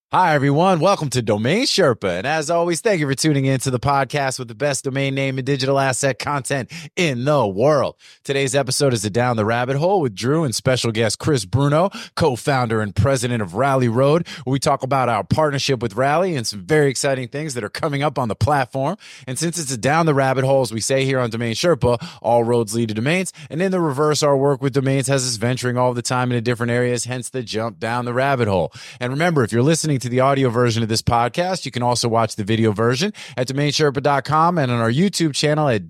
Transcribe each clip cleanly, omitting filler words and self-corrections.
Hi, everyone. Welcome to Domain Sherpa. And as always, thank you for tuning in to the podcast with the best domain name and digital asset content in the world. Today's episode is a Down the Rabbit Hole with Drew and special guest Chris Bruno, co-founder and president of Rally Road, where we talk about our partnership with Rally and some very exciting things that are coming up on the platform. And since it's a Down the Rabbit Hole, as we say here on Domain Sherpa, all roads lead to domains. And in the reverse, our work with domains has us venturing all the time into different areas, hence the jump down the rabbit hole. And remember, if you're listening to the audio version of this podcast, you can also watch the video version at domainsherpa.com and on our YouTube channel at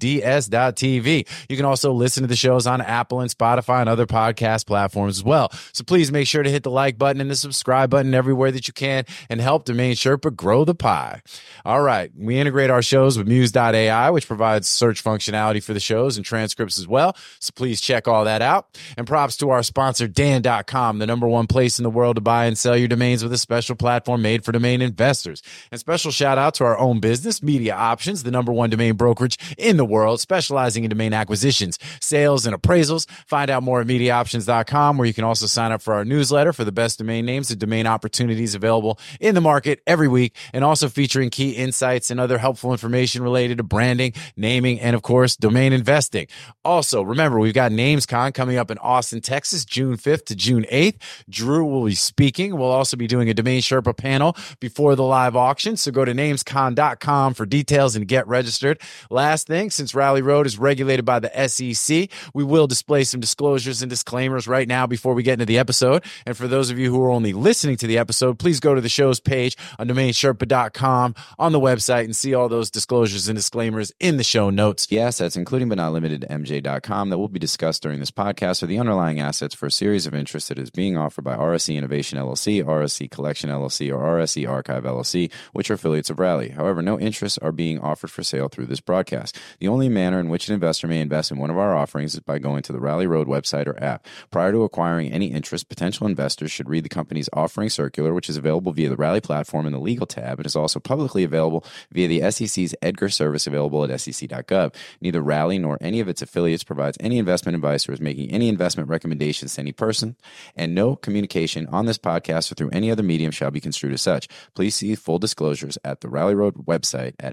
ds.tv. You can also listen to the shows on Apple and Spotify and other podcast platforms as well. So please make sure to hit the like button and the subscribe button everywhere that you can and help Domain Sherpa grow the pie. All right. We integrate our shows with Muse.ai, which provides search functionality for the shows and transcripts as well. So please check all that out. And props to our sponsor, Dan.com, the #1 place in the world to buy and sell your domains with a special platform made for domain investors. And special shout out to our own business, Media Options, the #1 domain brokerage in the world, specializing in domain acquisitions, sales, and appraisals. Find out more at MediaOptions.com, where you can also sign up for our newsletter for the best domain names and domain opportunities available in the market every week, and also featuring key insights and other helpful information related to branding, naming, and of course, domain investing. Also, remember, we've got NamesCon coming up in Austin, Texas, June 5th to June 8th. Drew will be speaking. We'll also be doing a Domain Sherpa panel before the live auction. So go to namescon.com for details and get registered. Last thing, since Rally Road is regulated by the SEC, we will display some disclosures and disclaimers right now before we get into the episode. And for those of you who are only listening to the episode, please go to the show's page on domainsherpa.com on the website and see all those disclosures and disclaimers in the show notes. The assets, including but not limited to MJ.com, that will be discussed during this podcast are the underlying assets for a series of interests that is being offered by RSC Innovation LLC, RSC Collection LLC, or RSC Archive LLC, which are affiliates of Rally. However, no interests are being offered for sale through this broadcast. The only manner in which an investor may invest in one of our offerings is by going to the Rally Road website or app. Prior to acquiring any interest, potential investors should read the company's offering circular, which is available via the Rally platform in the legal tab. It is also publicly available via the SEC's EDGAR service available at sec.gov. Neither Rally nor any of its affiliates provides any investment advice or is making any investment recommendations to any person, and no communication on this podcast or through any other medium shall be construed as such. Please see full disclosures at the Rally Road website at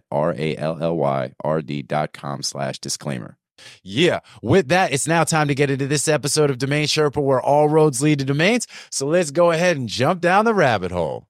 rallyrd.com/disclaimer. Yeah, with that, it's now time to get into this episode of Domain Sherpa, where all roads lead to domains. So let's go ahead and jump down the rabbit hole.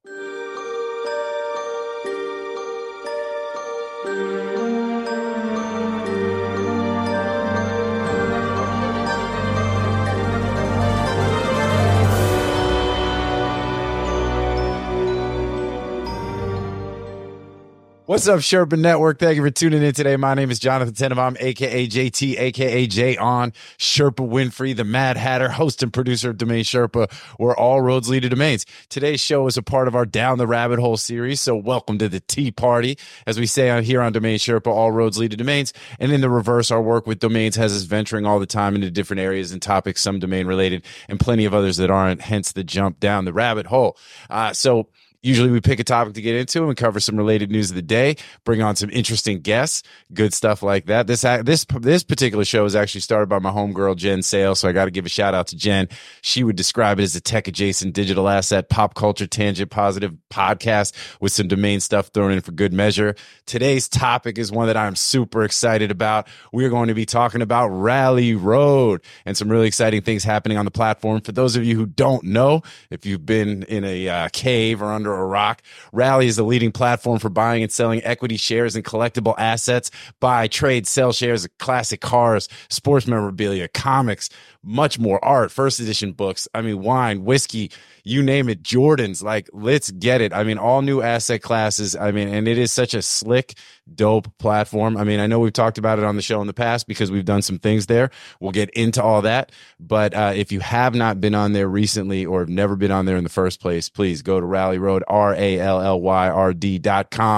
What's up, Sherpa Network? Thank you for tuning in today. My name is Jonathan Tenenbaum, a.k.a. JT, a.k.a. Jay on Sherpa Winfrey, the Mad Hatter, host and producer of Domain Sherpa, where all roads lead to domains. Today's show is a part of our Down the Rabbit Hole series, so welcome to the tea party. As we say here on Domain Sherpa, all roads lead to domains. And in the reverse, our work with domains has us venturing all the time into different areas and topics, some domain related and plenty of others that aren't, hence the jump down the rabbit hole. Usually we pick a topic to get into and cover some related news of the day, bring on some interesting guests, good stuff like that. This particular show is actually started by my homegirl, Jen Sale, so I got to give a shout out to Jen. She would describe it as a tech-adjacent digital asset, pop culture, tangent, positive podcast with some domain stuff thrown in for good measure. Today's topic is one that I'm super excited about. We're going to be talking about Rally Road and some really exciting things happening on the platform. For those of you who don't know, if you've been in a cave or under a rock, Rally is the leading platform for buying and selling equity shares and collectible assets. Buy, trade, sell shares of classic cars, sports memorabilia, comics, much more, art, first edition books. I mean, wine, whiskey, you name it, Jordans. Like, let's get it. I mean, all new asset classes. I mean, and it is such a slick, dope platform. I mean, I know we've talked about it on the show in the past because we've done some things there. We'll get into all that. But if you have not been on there recently or have never been on there in the first place, please go to Rally Road, RALLYRD.com.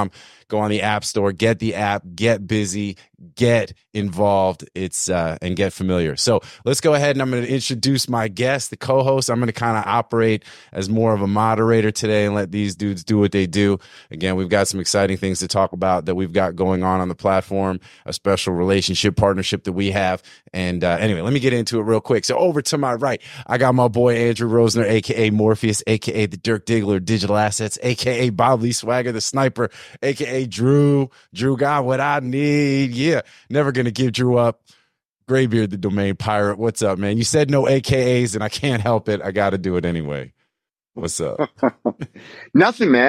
Go on the App Store, get the app, get busy, get involved. It's and get familiar. So let's go ahead and I'm going to introduce my guest, the co-host. I'm going to kind of operate as more of a moderator today and let these dudes do what they do. Again, we've got some exciting things to talk about that we've got going on the platform, a special relationship partnership that we have. And anyway, let me get into it real quick. So over to my right, I got my boy Andrew Rosner, aka Morpheus, aka the Dirk Diggler, Digital Assets, aka Bob Lee Swagger, the Sniper, aka Drew. Drew got what I need. Yeah, never gonna give Drew up. Graybeard, the domain pirate. What's up, man? You said no AKAs, and I can't help it. I got to do it anyway. What's up? Nothing, man.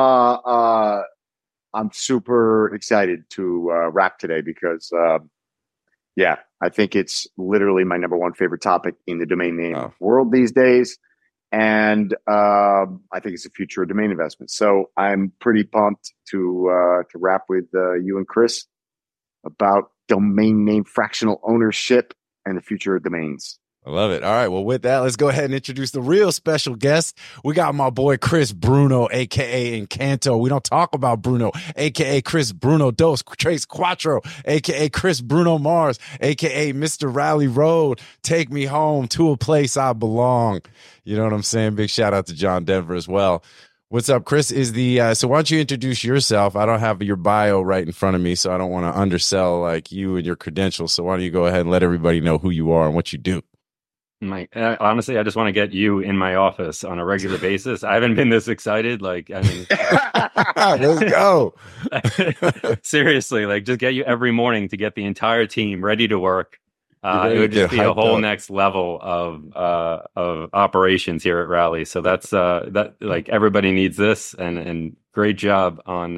I'm super excited to rap today because, I think it's literally my number one favorite topic in the domain name world these days. And I think it's the future of domain investment. So I'm pretty pumped to rap with you and Chris about domain name fractional ownership and the future of domains. I love it. All right. Well, with that, let's go ahead and introduce the real special guest. We got my boy Chris Bruno, a.k.a. Encanto. We don't talk about Bruno, a.k.a. Chris Bruno Dos Tres Quattro, a.k.a. Chris Bruno Mars, a.k.a. Mr. Rally Road. Take me home to a place I belong. You know what I'm saying? Big shout out to John Denver as well. What's up, Chris? Is the so why don't you introduce yourself? I don't have your bio right in front of me, so I don't want to undersell like you and your credentials. So why don't you go ahead and let everybody know who you are and what you do? Honestly, I just want to get you in my office on a regular basis. I haven't been this excited. Like, I mean, let's go. Seriously, like just get you every morning to get the entire team ready to work. It would just be a whole next level of operations here at Rally. So that's that like everybody needs this and great job on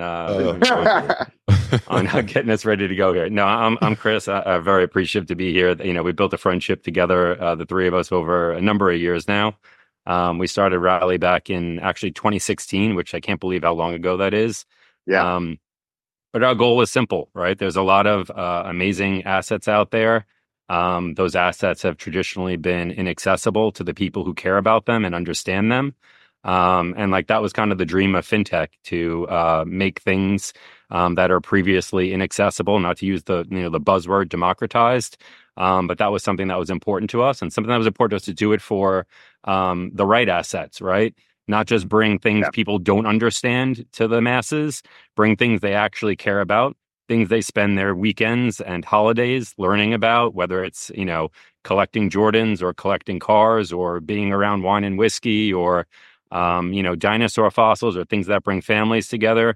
getting us ready to go here. No, I'm Chris. I'm very appreciative to be here. You know, we built a friendship together, the three of us over a number of years now. We started Rally back in actually 2016, which I can't believe how long ago that is. Yeah. But our goal was simple, right? There's a lot of amazing assets out there. Those assets have traditionally been inaccessible to the people who care about them and understand them. And like that was kind of the dream of fintech to make things that are previously inaccessible, not to use the buzzword democratized. But that was something that was important to us and something that was important to us to do it for the right assets, right? Not just bring things people don't understand to the masses, bring things they actually care about. Things they spend their weekends and holidays learning about, whether it's, collecting Jordans or collecting cars or being around wine and whiskey or, dinosaur fossils or things that bring families together.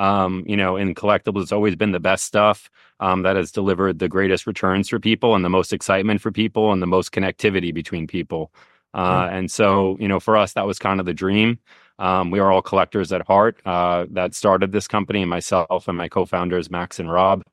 In collectibles, it's always been the best stuff that has delivered the greatest returns for people and the most excitement for people and the most connectivity between people. And so, for us, that was kind of the dream. We are all collectors at heart that started this company, and myself and my co-founders, Max and Rob.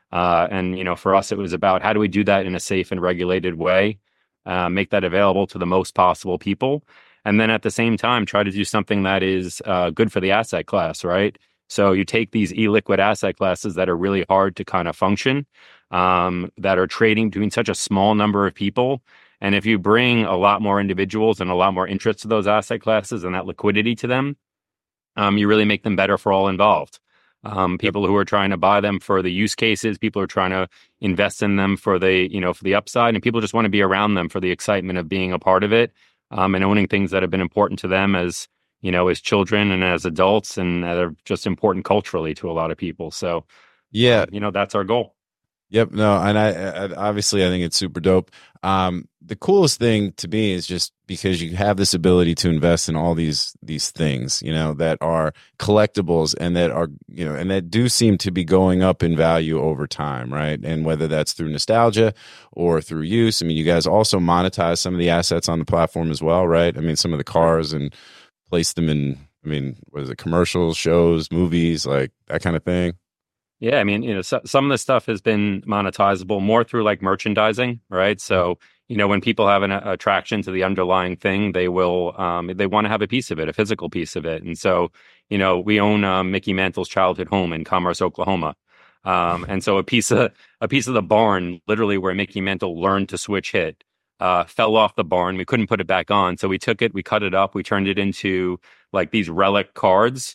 And, for us, it was about how do we do that in a safe and regulated way, make that available to the most possible people. And then at the same time, try to do something that is good for the asset class, right? So you take these illiquid asset classes that are really hard to kind of function, that are trading between such a small number of people. And if you bring a lot more individuals and a lot more interest to those asset classes and that liquidity to them, you really make them better for all involved. People who are trying to buy them for the use cases, people are trying to invest in them for the upside, and people just want to be around them for the excitement of being a part of it, and owning things that have been important to them as children and as adults, and that are just important culturally to a lot of people. So, that's our goal. Yep. No, and I obviously I think it's super dope. The coolest thing to me is just because you have this ability to invest in all these things, that are collectibles and that are, and that do seem to be going up in value over time, right? And whether that's through nostalgia or through use. I mean, you guys also monetize some of the assets on the platform as well, right? I mean, some of the cars and place them in, commercials, shows, movies, like that kind of thing. Yeah, I mean, some of the stuff has been monetizable more through like merchandising, right? So, when people have an attraction to the underlying thing, they will, they want to have a piece of it, a physical piece of it. And so, we own Mickey Mantle's childhood home in Commerce, Oklahoma. And so a piece of the barn, literally where Mickey Mantle learned to switch hit, fell off the barn. We couldn't put it back on. So we took it, we cut it up, we turned it into like these relic cards.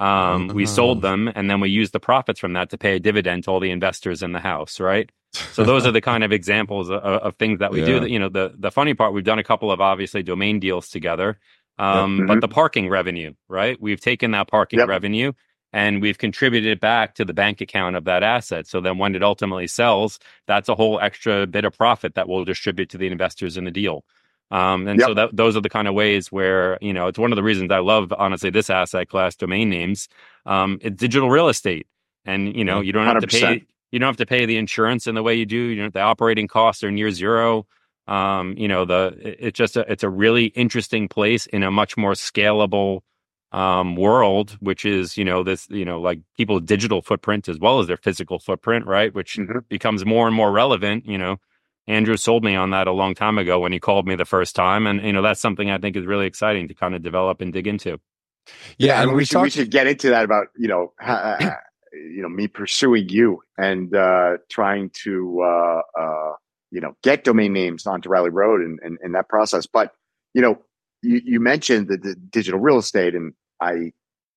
We sold them, and then we used the profits from that to pay a dividend to all the investors in the house, right? So those are the kind of examples of things that we do. That, you know, the funny part, we've done a couple of obviously domain deals together, but the parking revenue, right? We've taken that parking revenue and we've contributed it back to the bank account of that asset. So then when it ultimately sells, that's a whole extra bit of profit that we'll distribute to the investors in the deal. So those are the kind of ways where, you know, it's one of the reasons I love, honestly, this asset class, domain names. It's digital real estate, and you know, you don't have 100%. You don't have to pay the insurance in the way you do. You know, the operating costs are near zero. You know, it's a really interesting place in a much more scalable world, which is, you know, this, you know, like people's digital footprint as well as their physical footprint, right? Which becomes more and more relevant. You know, Andrew sold me on that a long time ago when he called me the first time. And, you know, that's something I think is really exciting to kind of develop and dig into. Yeah. And we should get into that about, you know, me pursuing you and trying to, you know, get domain names onto Rally Road and that process. But, you know, you mentioned the digital real estate, and I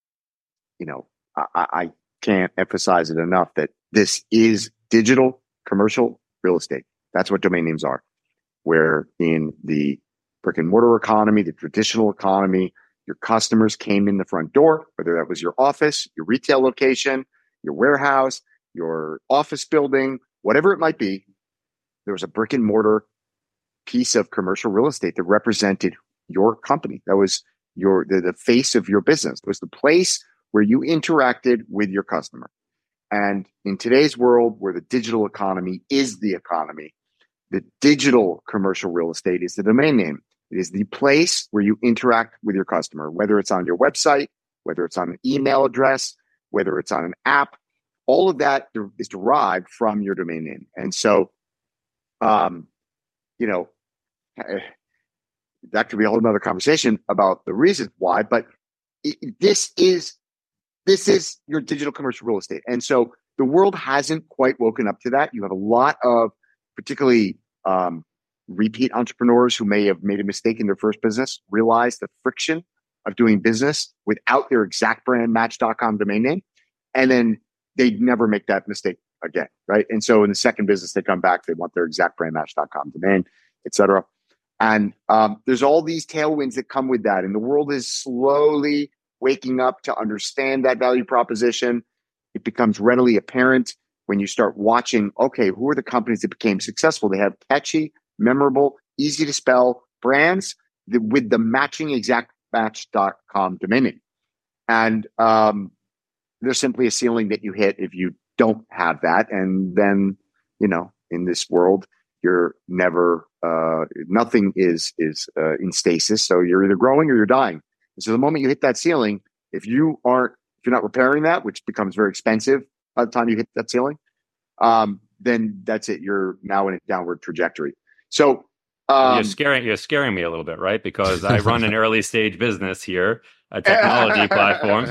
can't emphasize it enough that this is digital commercial real estate. That's what domain names are. Where in the brick and mortar economy, the traditional economy, your customers came in the front door, whether that was your office, your retail location, your warehouse, your office building, whatever it might be, there was a brick and mortar piece of commercial real estate that represented your company. That was the face of your business. It was the place where you interacted with your customer. And in today's world, where the digital economy is the economy, the digital commercial real estate is the domain name. It is the place where you interact with your customer, whether it's on your website, whether it's on an email address, whether it's on an app. All of that is derived from your domain name. And so, you know, that could be a whole nother conversation about the reasons why, but this is your digital commercial real estate. And so the world hasn't quite woken up to that. You have a lot of particularly repeat entrepreneurs who may have made a mistake in their first business, realize the friction of doing business without their exactbrandmatch.com domain name. And then they never make that mistake again, right? And so in the second business, they come back, they want their exactbrandmatch.com domain, et cetera. And there's all these tailwinds that come with that. And the world is slowly waking up to understand that value proposition. It becomes readily apparent when you start watching, okay, who are the companies that became successful? They have catchy, memorable, easy to spell brands with the matching exactmatch.com domain name. And there's simply a ceiling that you hit if you don't have that. And then, you know, in this world, you're never, nothing is in stasis. So you're either growing or you're dying. And so the moment you hit that ceiling, if you're not repairing that, which becomes very expensive by the time you hit that ceiling, then that's it. You're now in a downward trajectory. So you're scaring me a little bit, right? Because I run an early stage business here, a technology platform,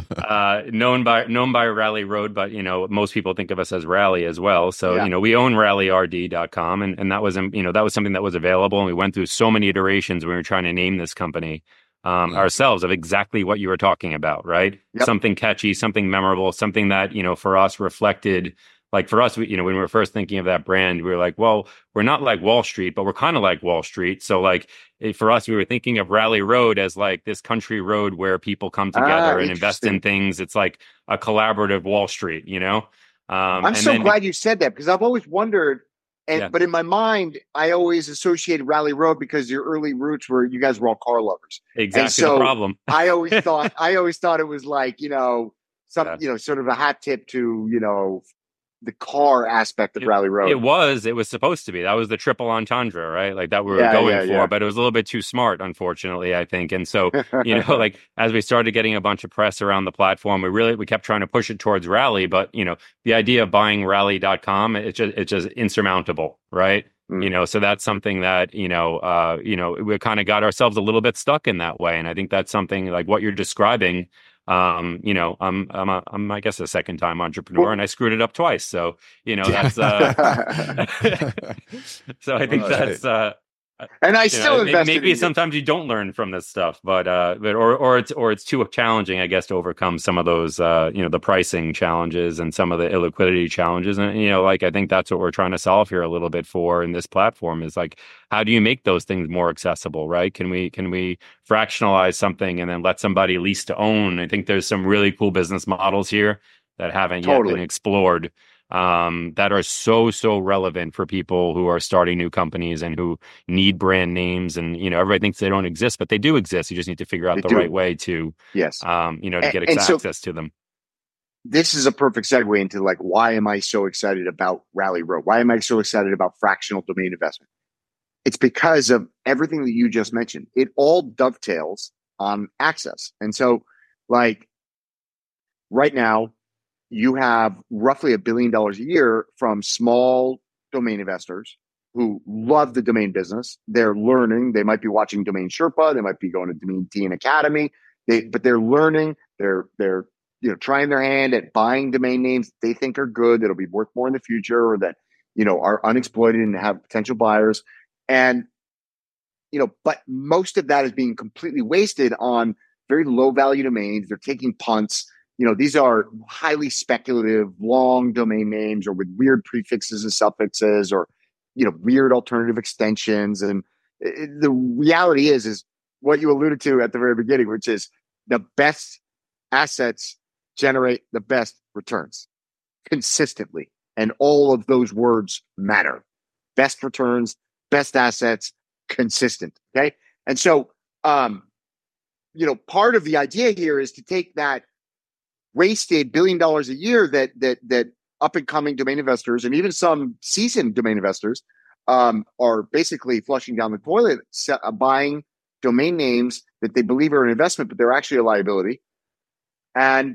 known by Rally Road, but you know, most people think of us as Rally as well. So you know, we own rallyrd.com, and that was something that was available, and we went through so many iterations when we were trying to name this company ourselves of exactly what you were talking about, right? Yep. Something catchy, something memorable, something that, you know, for us reflected. Like for us, you know, when we were first thinking of that brand, we were like, well, we're not like Wall Street, but we're kind of like Wall Street. So like for us, we were thinking of Rally Road as like this country road where people come together and invest in things. It's like a collaborative Wall Street, you know? I'm so glad you said that, because I've always wondered, but in my mind, I always associated Rally Road because your early roots were, you guys were all car lovers. Exactly. So the problem. I always thought it was like, you know, you know, sort of a hat tip to, you know, the car aspect of Rally Road. It was supposed to be. That was the triple entendre, right? Like that we were going for, but it was a little bit too smart, unfortunately, I think. And so, you know, like as we started getting a bunch of press around the platform, we kept trying to push it towards Rally, but you know, the idea of buying rally.com, it's just insurmountable, right? You know, so that's something that, you know, we kind of got ourselves a little bit stuck in that way. And I think that's something like what you're describing. You know, I'm I guess a second time entrepreneur, and I screwed it up twice. So, you know, that's so I think And I still invest. Maybe sometimes you don't learn from this stuff, but it's too challenging, I guess, to overcome some of those the pricing challenges and some of the illiquidity challenges. And I think that's what we're trying to solve here a little bit for in this platform is like, how do you make those things more accessible, right? Can we fractionalize something and then let somebody lease to own? I think there's some really cool business models here that haven't yet been explored. That are so relevant for people who are starting new companies and who need brand names. And, everybody thinks they don't exist, but they do exist. You just need to figure out the right way to, to get access to them. This is a perfect segue into like, why am I so excited about Rally Road? Why am I so excited about fractional domain investment? It's because of everything that you just mentioned. It all dovetails on access. And so like right now, you have roughly $1 billion a year from small domain investors who love the domain business. They're learning. They might be watching Domain Sherpa. They might be going to Domain Teen Academy. But they're learning. They're trying their hand at buying domain names they think are good, that'll be worth more in the future, or that are unexploited and have potential buyers. And but most of that is being completely wasted on very low value domains. They're taking punts. These are highly speculative, long domain names or with weird prefixes and suffixes or, weird alternative extensions. And the reality is what you alluded to at the very beginning, which is the best assets generate the best returns consistently. And all of those words matter. Best returns, best assets, consistent. Okay. And so, part of the idea here is to take that wasted $1 billion a year that up and coming domain investors and even some seasoned domain investors are basically flushing down the toilet, buying domain names that they believe are an investment, but they're actually a liability, and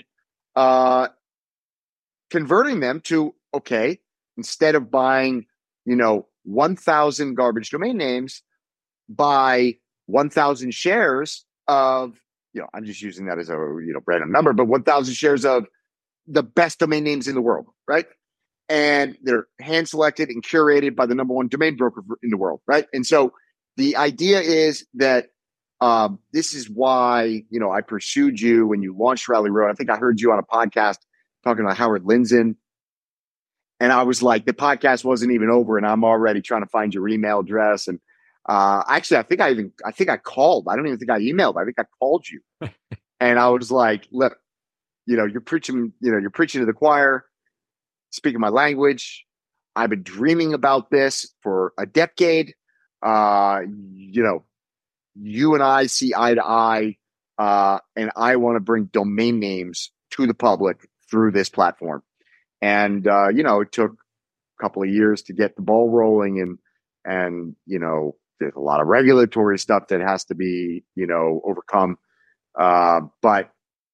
converting them to, okay, instead of buying 1,000 garbage domain names, buy 1,000 shares of, I'm just using that as a random number, but 1,000 shares of the best domain names in the world, right? And they're hand selected and curated by the number one domain broker in the world, right? And so the idea is that this is why I pursued you when you launched Rally Road. I think I heard you on a podcast talking about Howard Lindzon, and I was like, the podcast wasn't even over, and I'm already trying to find your email address. And actually, I think I called. I don't even think I emailed. I think I called you. And I was like, look, you're preaching to the choir, speaking my language. I've been dreaming about this for a decade. You and I see eye to eye, and I want to bring domain names to the public through this platform. And, it took a couple of years to get the ball rolling, and there's a lot of regulatory stuff that has to be, overcome. But,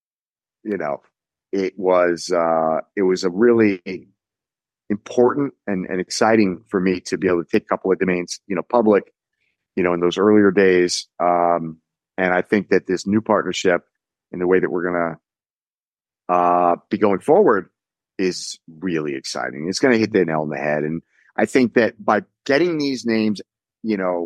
it was a really important and exciting for me to be able to take a couple of domains, public, in those earlier days. And I think that this new partnership and the way that we're going to be going forward is really exciting. It's going to hit the nail on the head. And I think that by getting these names, well,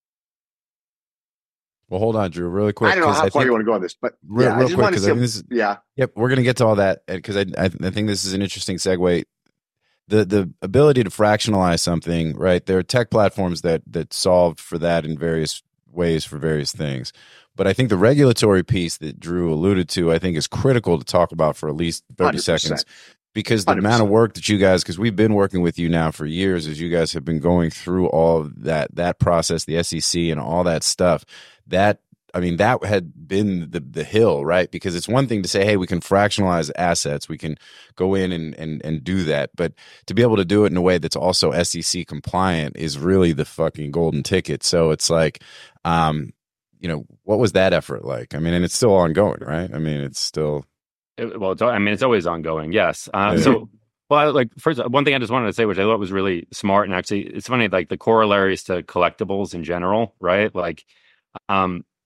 hold on, Drew, really quick. I don't know how far you want to go on this, but real quick, because yep, we're going to get to all that because I think this is an interesting segue. The ability to fractionalize something, right? There are tech platforms that solve for that in various ways for various things. But I think the regulatory piece that Drew alluded to, I think is critical to talk about for at least 30 seconds. Because the 100%. Amount of work that you guys, because we've been working with you now for years, as you guys have been going through all of that process, the SEC and all that stuff, that had been the hill, right? Because it's one thing to say, hey, we can fractionalize assets, we can go in and do that. But to be able to do it in a way that's also SEC compliant is really the fucking golden ticket. So it's like, what was that effort like? And it's still ongoing, right? It's still... it's always ongoing. Yes. So, first, one thing I just wanted to say, which I thought was really smart, and actually, it's funny, like the corollaries to collectibles in general, right? Like,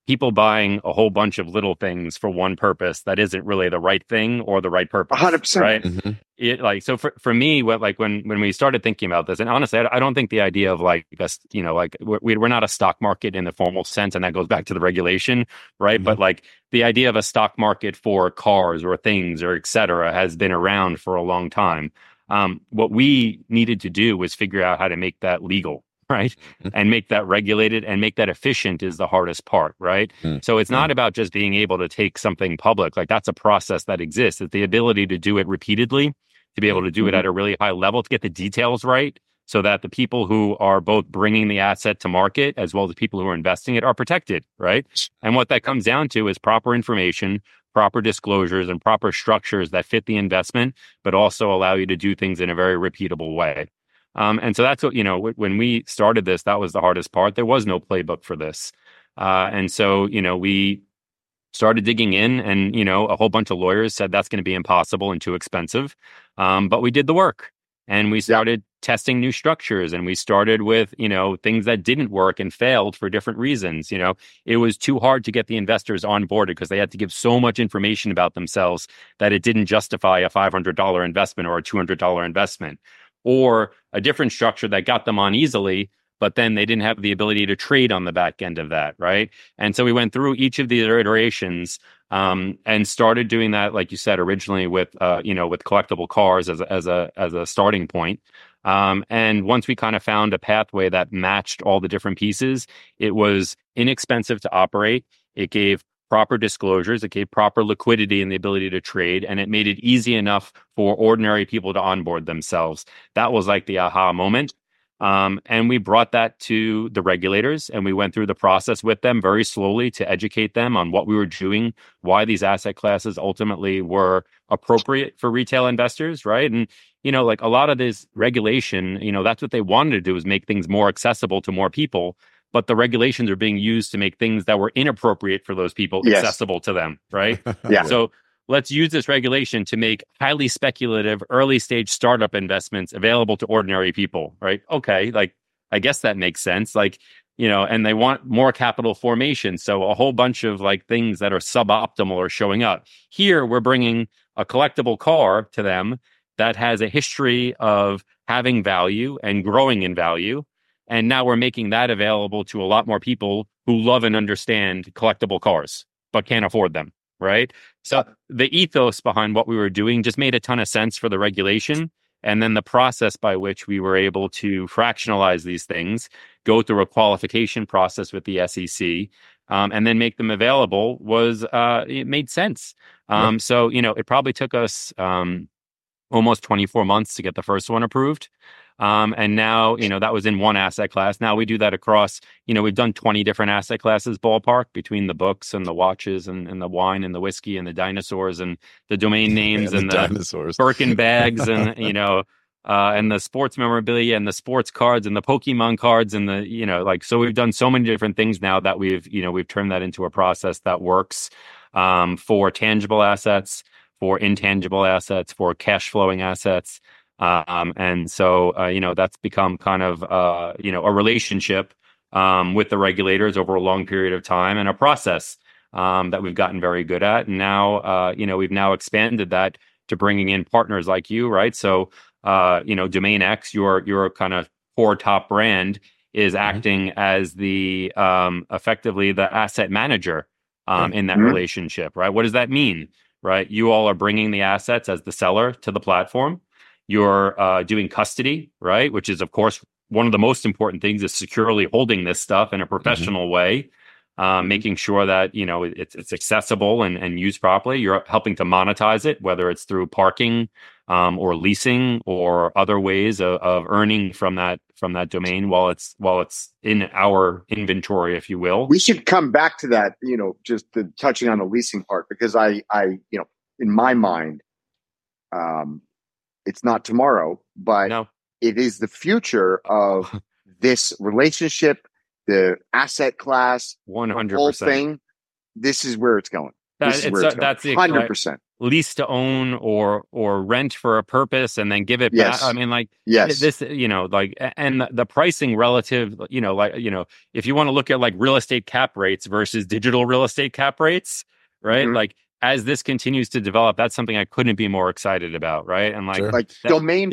people buying a whole bunch of little things for one purpose that isn't really the right thing or the right purpose. 100%. Right. It, like, so for me, when we started thinking about this, and honestly, I don't think the idea of like us, you know, like we're not a stock market in the formal sense, and that goes back to the regulation, right? But like the idea of a stock market for cars or things or et cetera has been around for a long time. What we needed to do was figure out how to make that legal, right? And make that regulated and make that efficient is the hardest part, right? So it's not about just being able to take something public. Like that's a process that exists. It's the ability to do it repeatedly, to be able to do it at a really high level, to get the details right, so that the people who are both bringing the asset to market as well as the people who are investing it are protected, right? And what that comes down to is proper information, proper disclosures, and proper structures that fit the investment, but also allow you to do things in a very repeatable way. And so that's what, you know, when we started this, that was the hardest part. There was no playbook for this. And so, you know, we started digging in, and, you know, a whole bunch of lawyers said that's going to be impossible and too expensive. But we did the work, and we started testing new structures, and we started with, you know, things that didn't work and failed for different reasons. You know, it was too hard to get the investors on board because they had to give so much information about themselves that it didn't justify a $500 investment or a $200 investment. Or a different structure that got them on easily, but then they didn't have the ability to trade on the back end of that, right? And so we went through each of these iterations and started doing that, like you said, originally with you know, with collectible cars as a starting point. And once we kind of found a pathway that matched all the different pieces, it was inexpensive to operate. It gave proper disclosures, it gave proper liquidity and the ability to trade, and it made it easy enough for ordinary people to onboard themselves. That was like the aha moment. And we brought that to the regulators, and we went through the process with them very slowly to educate them on what we were doing, why these asset classes ultimately were appropriate for retail investors, right? And, you know, like a lot of this regulation, you know, that's what they wanted to do, is make things more accessible to more people. But the regulations are being used to make things that were inappropriate for those people accessible to them, right? So let's use this regulation to make highly speculative early stage startup investments available to ordinary people, right? Okay, like I guess that makes sense. Like, you know, and they want more capital formation. So a whole bunch of like things that are suboptimal are showing up. Here, we're bringing a collectible car to them that has a history of having value and growing in value. And now we're making that available to a lot more people who love and understand collectible cars, but can't afford them, right? So the ethos behind what we were doing just made a ton of sense for the regulation. And then the process by which we were able to fractionalize these things, go through a qualification process with the SEC, and then make them available was, it made sense. So, you know, it probably took us almost 24 months to get the first one approved. And now, you know, that was in one asset class. Now we do that across, you know, we've done 20 different asset classes ballpark, between the books and the watches and the wine and the whiskey and the dinosaurs and the domain names and the dinosaurs, Birkin bags and, you know, and the sports memorabilia and the sports cards and the Pokemon cards and the, you know, like, so we've done so many different things now that we've turned that into a process that works for tangible assets, for intangible assets, for cash flowing assets. And so, you know, that's become kind of, you know, a relationship with the regulators over a long period of time, and a process that we've gotten very good at. And now, you know, we've now expanded that to bringing in partners like you, right? So, you know, DomainX, your kind of core top brand, is acting as the effectively the asset manager in that relationship, right? What does that mean, right? You all are bringing the assets as the seller to the platform. You're doing custody, right? Which is, of course, one of the most important things, is securely holding this stuff in a professional way, making sure that, you know, it's accessible and used properly. You're helping to monetize it, whether it's through parking or leasing or other ways of earning from that domain while it's in our inventory, if you will. We should come back to that, you know, just touching on the leasing part, because I you know, in my mind, it's not tomorrow, but it is the future of this relationship, the asset class, 100%. the whole thing. This is where it's going. That's 100%. lease to own or rent for a purpose and then give it back. I mean, like this, like, and the pricing relative, if you want to look at like real estate cap rates versus digital real estate cap rates, right? Mm-hmm. Like, as this continues to develop, that's something I couldn't be more excited about, right? And like domain,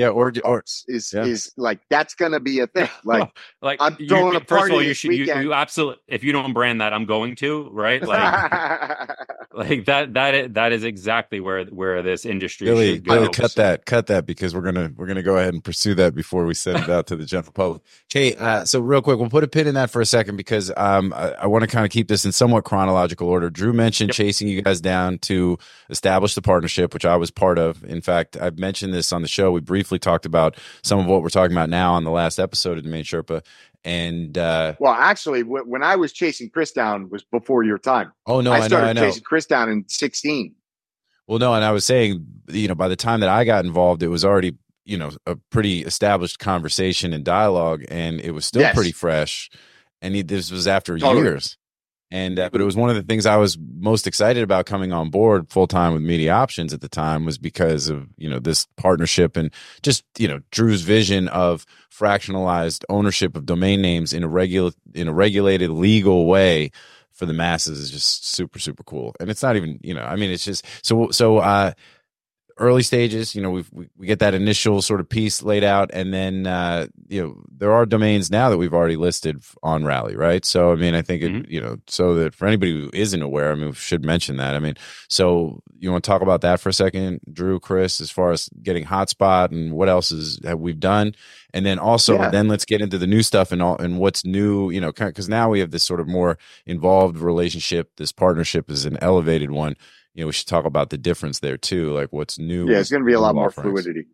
is like that's gonna be a thing. Like, like I'm throwing a party. First of all, you absolutely, if you don't brand that, I'm going to, right? Like, like that is exactly where this industry should go. Cut that because we're gonna go ahead and pursue that before we send it out to the general public. Okay, so real quick, we'll put a pin in that for a second because I want to kind of keep this in somewhat chronological order. Drew mentioned chasing you guys down to establish the partnership, which I was part of. In fact, I've mentioned this on the show. We briefly talked about some of what we're talking about now on the last episode of Domain Sherpa. And well, actually, when I was chasing Chris down was before your time. Oh no, I started chasing Chris down in 2016. Well, no, and I was saying, by the time that I got involved, it was already, a pretty established conversation and dialogue, and it was still pretty fresh. And this was after years. And but it was one of the things I was most excited about coming on board full time with Media Options at the time was because of this partnership and just Drew's vision of fractionalized ownership of domain names in a regulated legal way for the masses is just super, super cool. And it's not even it's just so early stages, we get that initial sort of piece laid out, and then there are domains now that we've already listed on Rally, right? So I mean, I think it, so that for anybody who isn't aware, I mean, we should mention that. I mean, so you want to talk about that for a second, Drew, Chris, as far as getting Hotspot and what else have we've done, and then also then let's get into the new stuff and what's new, because now we have this sort of more involved relationship. This partnership is an elevated one. We should talk about the difference there too, like what's new. Yeah, it's going to be a lot more fluidity.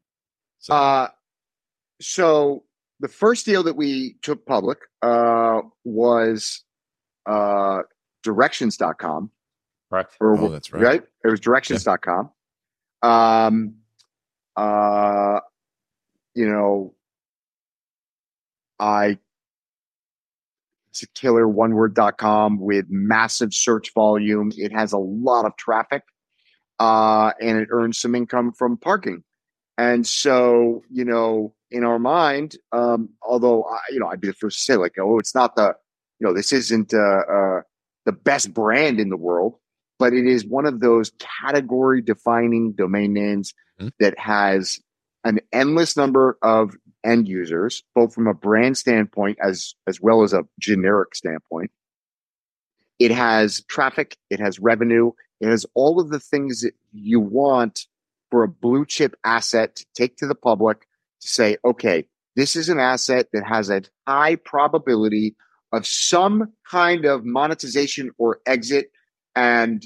So the first deal that we took public was Directions.com. Right. That's right. Right? It was Directions.com. It's a killer oneword.com with massive search volume. It has a lot of traffic, and it earns some income from parking. And so, in our mind, although, I'd be the first to say like, it's not this isn't the best brand in the world, but it is one of those category defining domain names that has an endless number of end users, both from a brand standpoint as well as a generic standpoint. It has traffic, it has revenue, it has all of the things that you want for a blue chip asset to take to the public to say, okay, this is an asset that has a high probability of some kind of monetization or exit. And,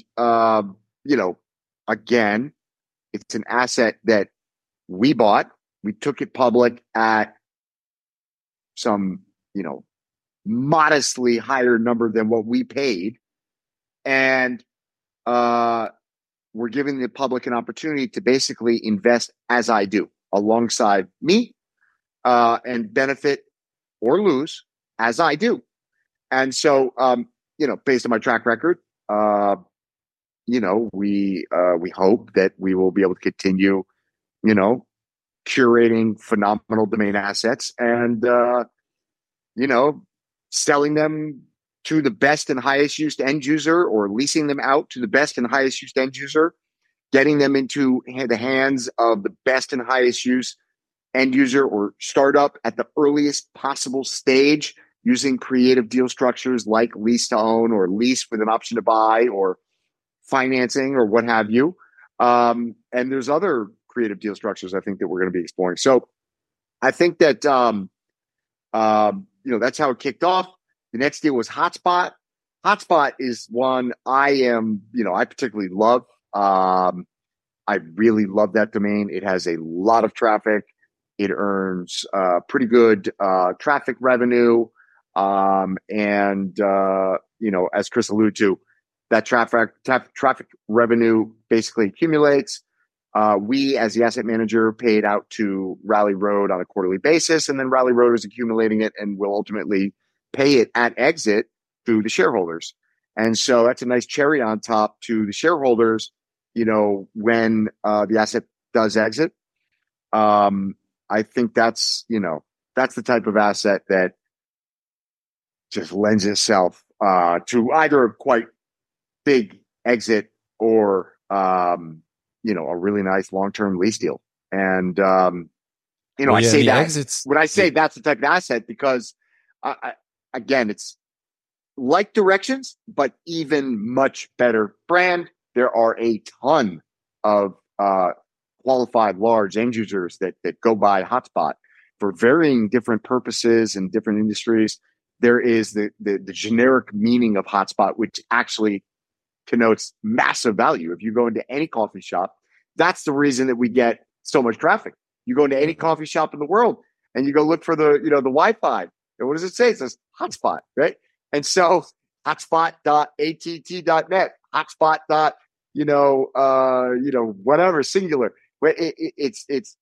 again, it's an asset that we bought. We took it public at some, modestly higher number than what we paid. And we're giving the public an opportunity to basically invest as I do alongside me and benefit or lose as I do. And so, based on my track record, we hope that we will be able to continue, curating phenomenal domain assets and, selling them to the best and highest used end user or leasing them out to the best and highest used end user, getting them into the hands of the best and highest use end user or startup at the earliest possible stage using creative deal structures like lease to own or lease with an option to buy or financing or what have you. And there's other creative deal structures I think that we're going to be exploring. So I think that, that's how it kicked off. The next deal was Hotspot. Hotspot is one I particularly love. I really love that domain. It has a lot of traffic. It earns pretty good traffic revenue. As Chris alluded to, that traffic revenue basically accumulates. We, as the asset manager, paid out to Rally Road on a quarterly basis, and then Rally Road is accumulating it and will ultimately pay it at exit to the shareholders. And so that's a nice cherry on top to the shareholders, when the asset does exit. I think that's the type of asset that just lends itself to either a quite big exit or a really nice long-term lease deal. And I say that when I say that's the type of asset, because again, it's like Directions, but even much better brand. There are a ton of qualified large end users that go by Hotspot for varying different purposes and different industries. There is the generic meaning of Hotspot, which actually connotes massive value. If you go into any coffee shop, that's the reason that we get so much traffic. You go into any coffee shop in the world and you go look for the Wi-Fi. And what does it say? It says Hotspot, right? And so hotspot.att.net, hotspot. Whatever, singular. It's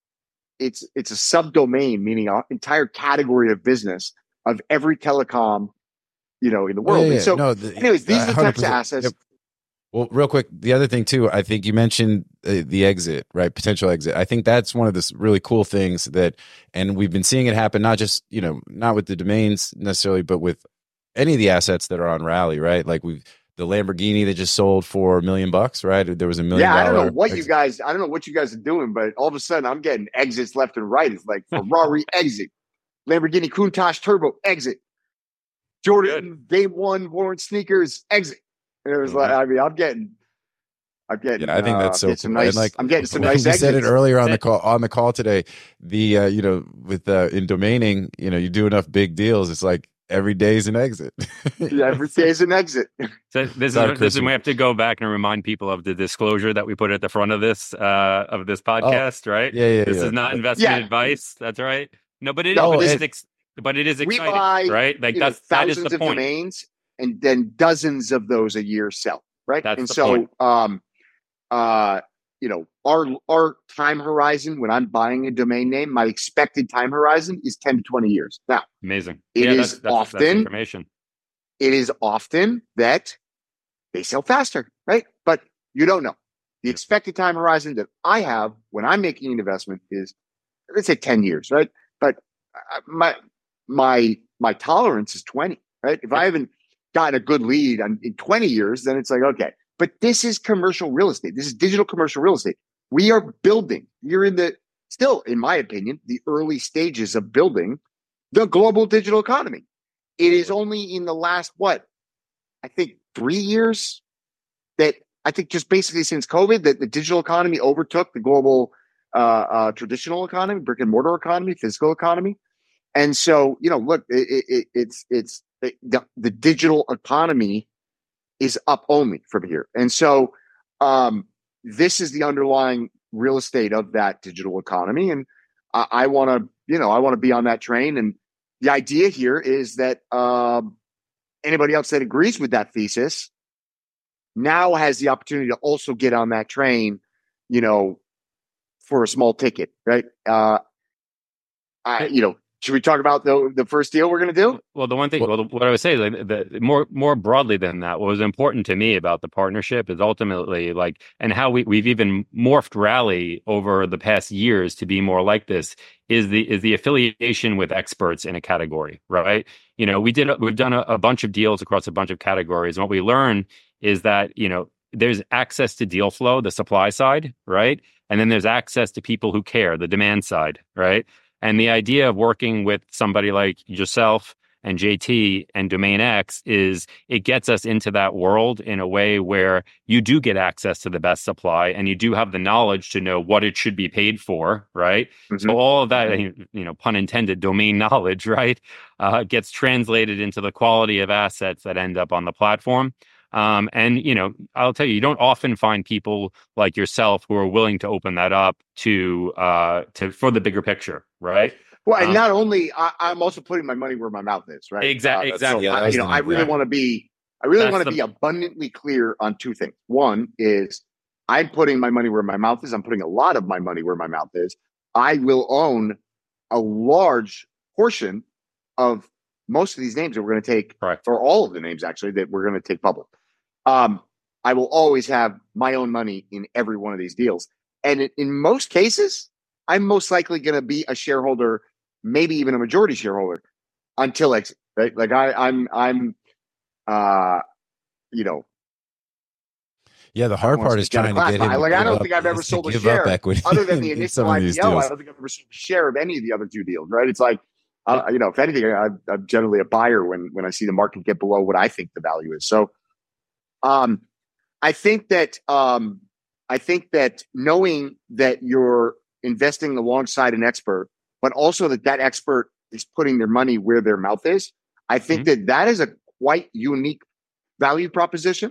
a subdomain, meaning an entire category of business of every telecom, in the world. And so, anyways, these are the types of assets. Yep. Well, real quick, the other thing too, I think you mentioned the exit, right? Potential exit. I think that's one of the really cool things and we've been seeing it happen, not just, not with the domains necessarily, but with any of the assets that are on Rally, right? Like the Lamborghini that just sold for $1 million, right? There was $1 million. Yeah, I don't know what you guys are doing, but all of a sudden I'm getting exits left and right. It's like Ferrari exit, Lamborghini Countach Turbo exit, Jordan Game 1 Warren sneakers exit. And it was like, I'm getting. Yeah, I think that's so cool. Nice, I'm getting some nice exits. You said it earlier on the call today. The with in domaining, you do enough big deals, it's like every day is an exit. Every day is an exit. So this is we have to go back and remind people of the disclosure that we put at the front of this podcast, right? Yeah. This is not investment advice. That's right. No, but it is exciting, we buy, right? Like that is the point. Domains, and then dozens of those a year sell, right? That's the point. Our time horizon when I'm buying a domain name, my expected time horizon is 10 to 20 years. Now, amazing. That's information. It is often that they sell faster, right? But you don't know. The expected time horizon that I have when I'm making an investment is, let's say 10 years, right? But my tolerance is 20, right? If I haven't gotten a good lead in 20 years, then it's like, okay. But this is commercial real estate. This is digital commercial real estate. We are building. You're still, in my opinion, the early stages of building the global digital economy. It is only in the last, I think 3 years that I think just basically since COVID that the digital economy overtook the global traditional economy, brick and mortar economy, physical economy. And so, look, it's the digital economy is up only from here. And so this is the underlying real estate of that digital economy. And I want to be on that train. And the idea here is that anybody else that agrees with that thesis now has the opportunity to also get on that train, for a small ticket, right? Should we talk about the first deal we're going to do? Well, the one thing, what I would say is like more broadly than that, what was important to me about the partnership is ultimately and how we've even morphed Rally over the past years to be more like this is the affiliation with experts in a category, right? We've done a bunch of deals across a bunch of categories. And what we learn is that, there's access to deal flow, the supply side, right? And then there's access to people who care, the demand side, right? And the idea of working with somebody like yourself and JT and Domain X is it gets us into that world in a way where you do get access to the best supply and you do have the knowledge to know what it should be paid for, right? Mm-hmm. So all of that, pun intended, domain knowledge, right, gets translated into the quality of assets that end up on the platform. And I'll tell you don't often find people like yourself who are willing to open that up to for the bigger picture, right? Well, and not only I'm also putting my money where my mouth is, right? Exactly. So, I really want to be abundantly clear on two things. One is I'm putting my money where my mouth is. I'm putting a lot of my money where my mouth is. I will own a large portion of most of these names that we're going to take, correct, or all of the names actually that we're going to take public. I will always have my own money in every one of these deals. And in most cases, I'm most likely going to be a shareholder, maybe even a majority shareholder until exit, right? Like I'm Yeah, the hard part is trying to get him. I don't think I've ever sold a share equity other than the in initial some of these IPO. deals. I don't think I've ever sold a share of any of the other two deals, right? It's like, if anything, I'm generally a buyer when I see the market get below what I think the value is. So, I think that knowing that you're investing alongside an expert, but also that expert is putting their money where their mouth is, I think that is a quite unique value proposition.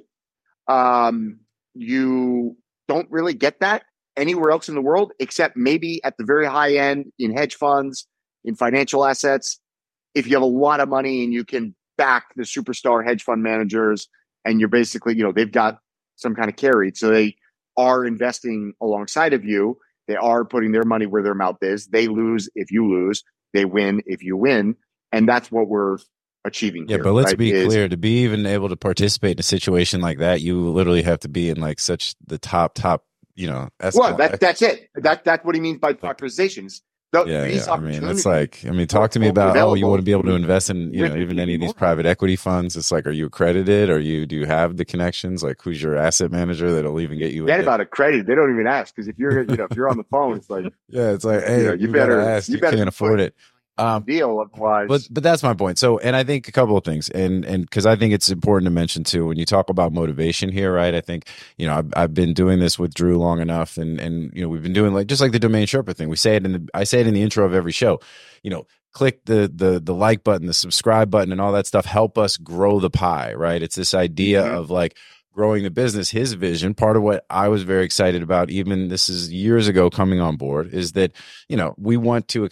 You don't really get that anywhere else in the world, except maybe at the very high end in hedge funds, in financial assets. If you have a lot of money and you can back the superstar hedge fund managers, and you're basically, they've got some kind of carry. So they are investing alongside of you. They are putting their money where their mouth is. They lose if you lose. They win if you win. And that's what we're achieving. Yeah, here, but let's right? be clear. To be even able to participate in a situation like that, you literally have to be in like such the top, well, that's it. That's what he means by democratizations. I mean, it's like, talk to me about, you want to be able to invest in, even any of these private equity funds. It's like, are you accredited? Do you have the connections? Like, who's your asset manager that'll even get you? Forget about accredited. They don't even ask, because if you're, if you're on the phone, it's like, it's like, hey, you better ask. You can't afford it. Deal otherwise. But that's my point. So, and I think a couple of things, and because I think it's important to mention too, when you talk about motivation here, right? I think, I've been doing this with Drew long enough, and we've been doing just like the Domain Sherpa thing. I say it in the intro of every show. Click the like button, the subscribe button, and all that stuff. Help us grow the pie, right? It's this idea of like growing the business. His vision, part of what I was very excited about, even this is years ago coming on board, is that we want to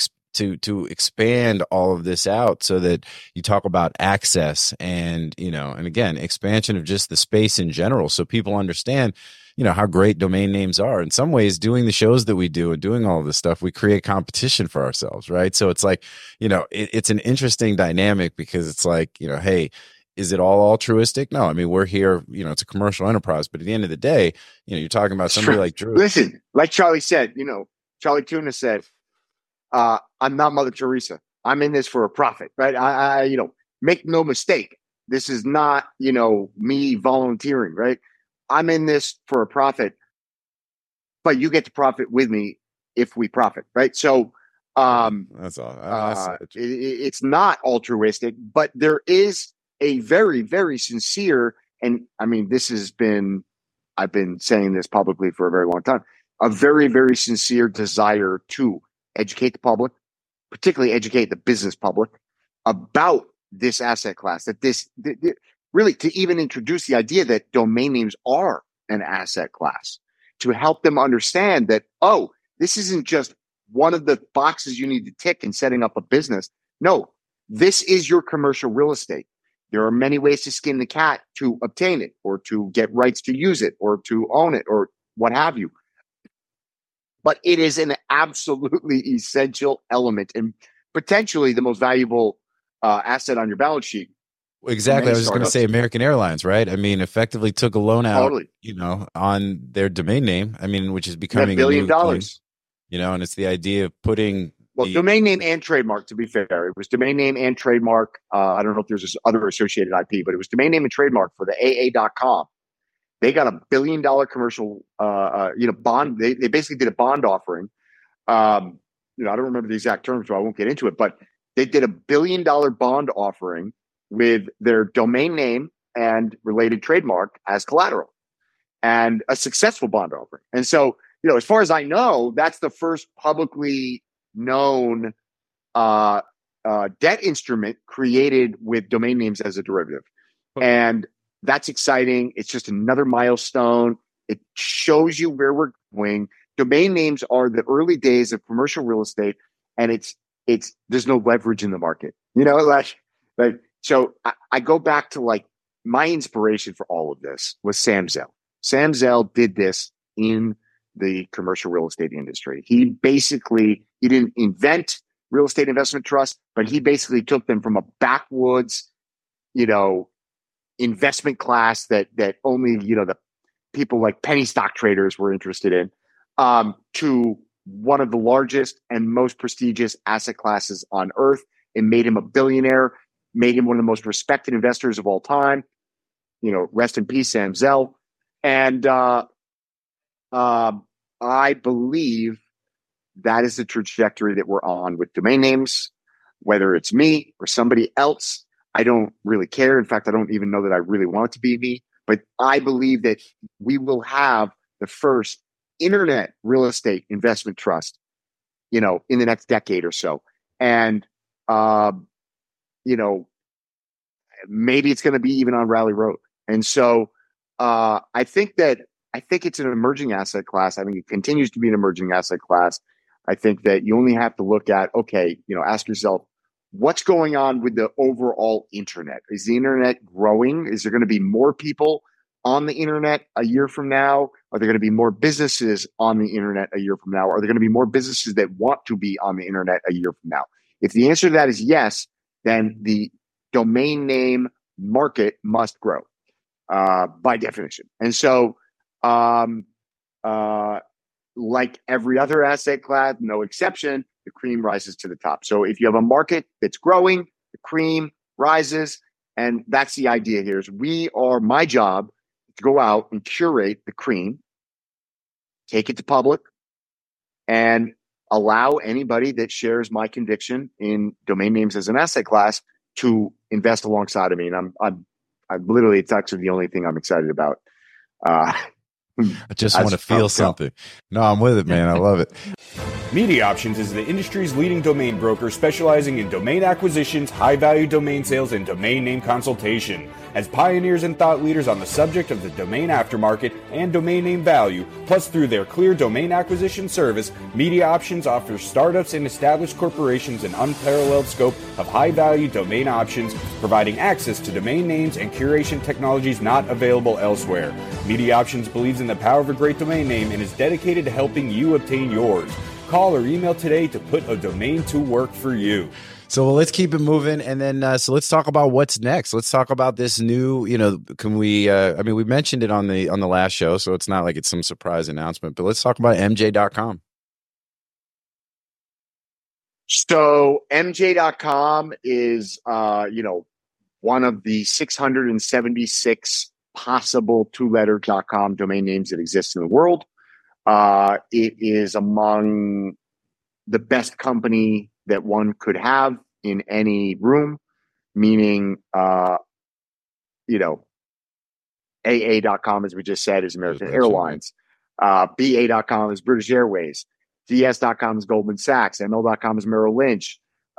expand all of this out so that you talk about access and again, expansion of just the space in general, so people understand how great domain names are. In some ways, doing the shows that we do and doing all of this stuff, we create competition for ourselves, right? So it's like, it's an interesting dynamic, because it's like, hey, is it all altruistic? No, I mean, we're here, it's a commercial enterprise, but at the end of the day, you're talking about somebody like Drew. Listen, like Charlie said, Charlie Tuna said, I'm not Mother Teresa. I'm in this for a profit, right? I make no mistake. This is not, me volunteering, right? I'm in this for a profit, but you get to profit with me if we profit, right? So, that's all. It's not altruistic, but there is a very, very sincere, and I mean, I've been saying this publicly for a very long time, a very, very sincere desire to educate the public, particularly educate the business public about this asset class, that really to even introduce the idea that domain names are an asset class, to help them understand that, this isn't just one of the boxes you need to tick in setting up a business. No, this is your commercial real estate. There are many ways to skin the cat to obtain it, or to get rights to use it, or to own it, or what have you. But it is an absolutely essential element, and potentially the most valuable asset on your balance sheet. Exactly. I was just going to say American Airlines, right? I mean, effectively took a loan out, on their domain name. I mean, which is becoming $1 billion. And it's the idea of putting domain name and trademark. To be fair, it was domain name and trademark. I don't know if there's this other associated IP, but it was domain name and trademark for the AA.com. They got $1 billion commercial, bond. They basically did a bond offering. I don't remember the exact terms, so I won't get into it. But they did $1 billion bond offering with their domain name and related trademark as collateral, and a successful bond offering. And so, as far as I know, that's the first publicly known debt instrument created with domain names as a derivative. And that's exciting. It's just another milestone. It shows you where we're going. Domain names are the early days of commercial real estate, and it's there's no leverage in the market. So I go back to my inspiration for all of this was Sam Zell. Sam Zell did this in the commercial real estate industry. He didn't invent real estate investment trusts, but he basically took them from a backwoods, investment class that only, the people like penny stock traders were interested in, to one of the largest and most prestigious asset classes on earth. It made him a billionaire, made him one of the most respected investors of all time. Rest in peace, Sam Zell. And I believe that is the trajectory that we're on with domain names, whether it's me or somebody else. I don't really care. In fact, I don't even know that I really want it to be me. But I believe that we will have the first internet real estate investment trust, in the next decade or so. And, maybe it's going to be even on Rally Road. And so I think it's an emerging asset class. I think it continues to be an emerging asset class. I think that you only have to look at, ask yourself, what's going on with the overall internet? Is the internet growing? Is there going to be more people on the internet a year from now? Are there going to be more businesses on the internet a year from now? Are there going to be more businesses that want to be on the internet a year from now? If the answer to that is yes, then the domain name market must grow by definition. And so, like every other asset class, no exception, the cream rises to the top. So if you have a market that's growing, the cream rises. And that's the idea here is my job to go out and curate the cream, take it to public, and allow anybody that shares my conviction in domain names as an asset class to invest alongside of me. And I'm literally, it's actually the only thing I'm excited about. I just want to feel something. No, I'm with it, man. I love it. Media Options is the industry's leading domain broker specializing in domain acquisitions, high-value domain sales, and domain name consultation. As pioneers and thought leaders on the subject of the domain aftermarket and domain name value, plus through their clear domain acquisition service, Media Options offers startups and established corporations an unparalleled scope of high-value domain options, providing access to domain names and curation technologies not available elsewhere. Media Options believes in the power of a great domain name and is dedicated to helping you obtain yours. Call or email today to put a domain to work for you. So let's keep it moving. And then, so let's talk about what's next. Let's talk about this new, can we, we mentioned it on the last show, so it's not like it's some surprise announcement, but let's talk about MJ.com. So MJ.com is, one of the 676 possible two-letter .com domain names that exist in the world. It is among the best company that one could have in any room, meaning, AA.com, as we just said, is American Airlines. BA.com is British Airways. DS.com is Goldman Sachs. ML.com is Merrill Lynch.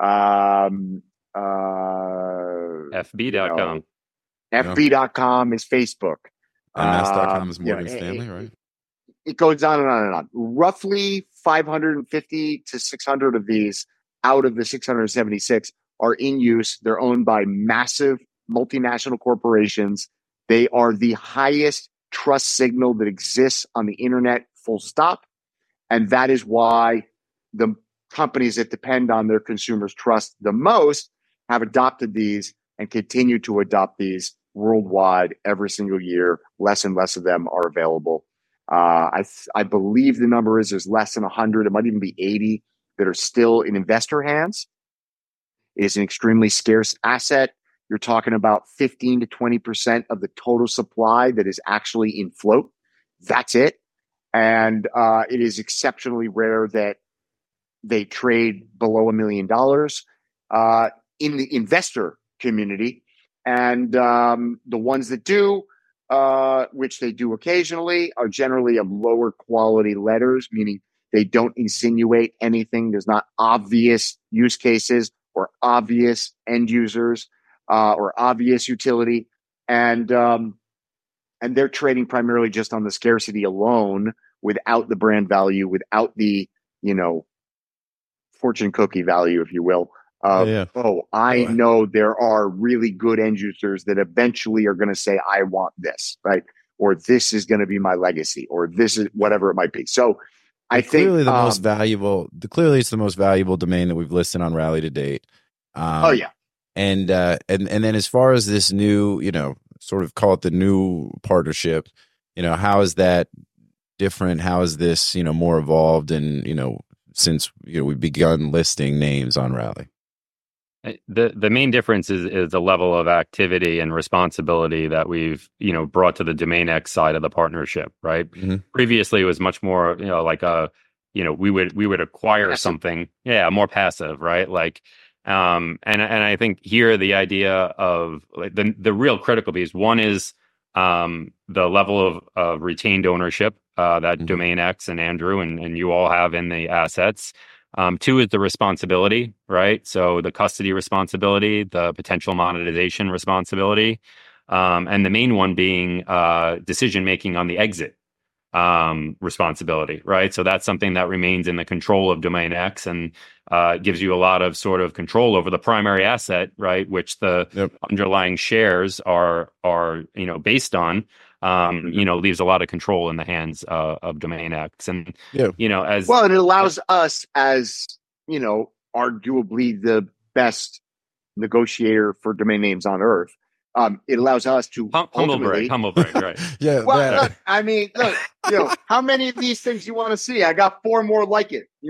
FB.com. FB.com is Facebook. MS.com is Morgan Stanley, right? It goes on and on and on. Roughly 550 to 600 of these out of the 676 are in use. They're owned by massive multinational corporations. They are the highest trust signal that exists on the internet, full stop. And that is why the companies that depend on their consumers' trust the most have adopted these and continue to adopt these worldwide every single year. Less and less of them are available. I believe the number is there's less than 100. It might even be 80 that are still in investor hands. It is an extremely scarce asset. You're talking about 15 to 20% of the total supply that is actually in float. That's it. And it is exceptionally rare that they trade below $1 million in the investor community. And the ones that do, which they do occasionally, are generally of lower quality letters, meaning they don't insinuate anything. There's not obvious use cases or obvious end users or obvious utility. And they're trading primarily just on the scarcity alone, without the brand value, without the, fortune cookie value, if you will. I know there are really good end users that eventually are going to say, I want this, right? Or this is going to be my legacy, or this is whatever it might be. So I think clearly it's the most valuable domain that we've listed on Rally to date. And then as far as this new, sort of call it the new partnership, how is that different? How is this, more evolved? And, since, we've begun listing names on Rally. The main difference is the level of activity and responsibility that we've brought to the DomainX side of the partnership, right? Mm-hmm. Previously, it was much more like we would acquire passive. Something, more passive, right? Like, and I think here the idea of like the real critical piece, one is the level of retained ownership that mm-hmm. DomainX and Andrew and you all have in the assets. Two is the responsibility, right? So the custody responsibility, the potential monetization responsibility, and the main one being decision-making on the exit responsibility, right? So that's something that remains in the control of DomainX and gives you a lot of sort of control over the primary asset, right? Which the underlying shares are based on. Leaves a lot of control in the hands of DomainX, and as well, and it allows us as arguably the best negotiator for domain names on earth. It allows us to humble brag, right? Yeah. Well, look, I mean, how many of these things you want to see? I got 4 more like it. We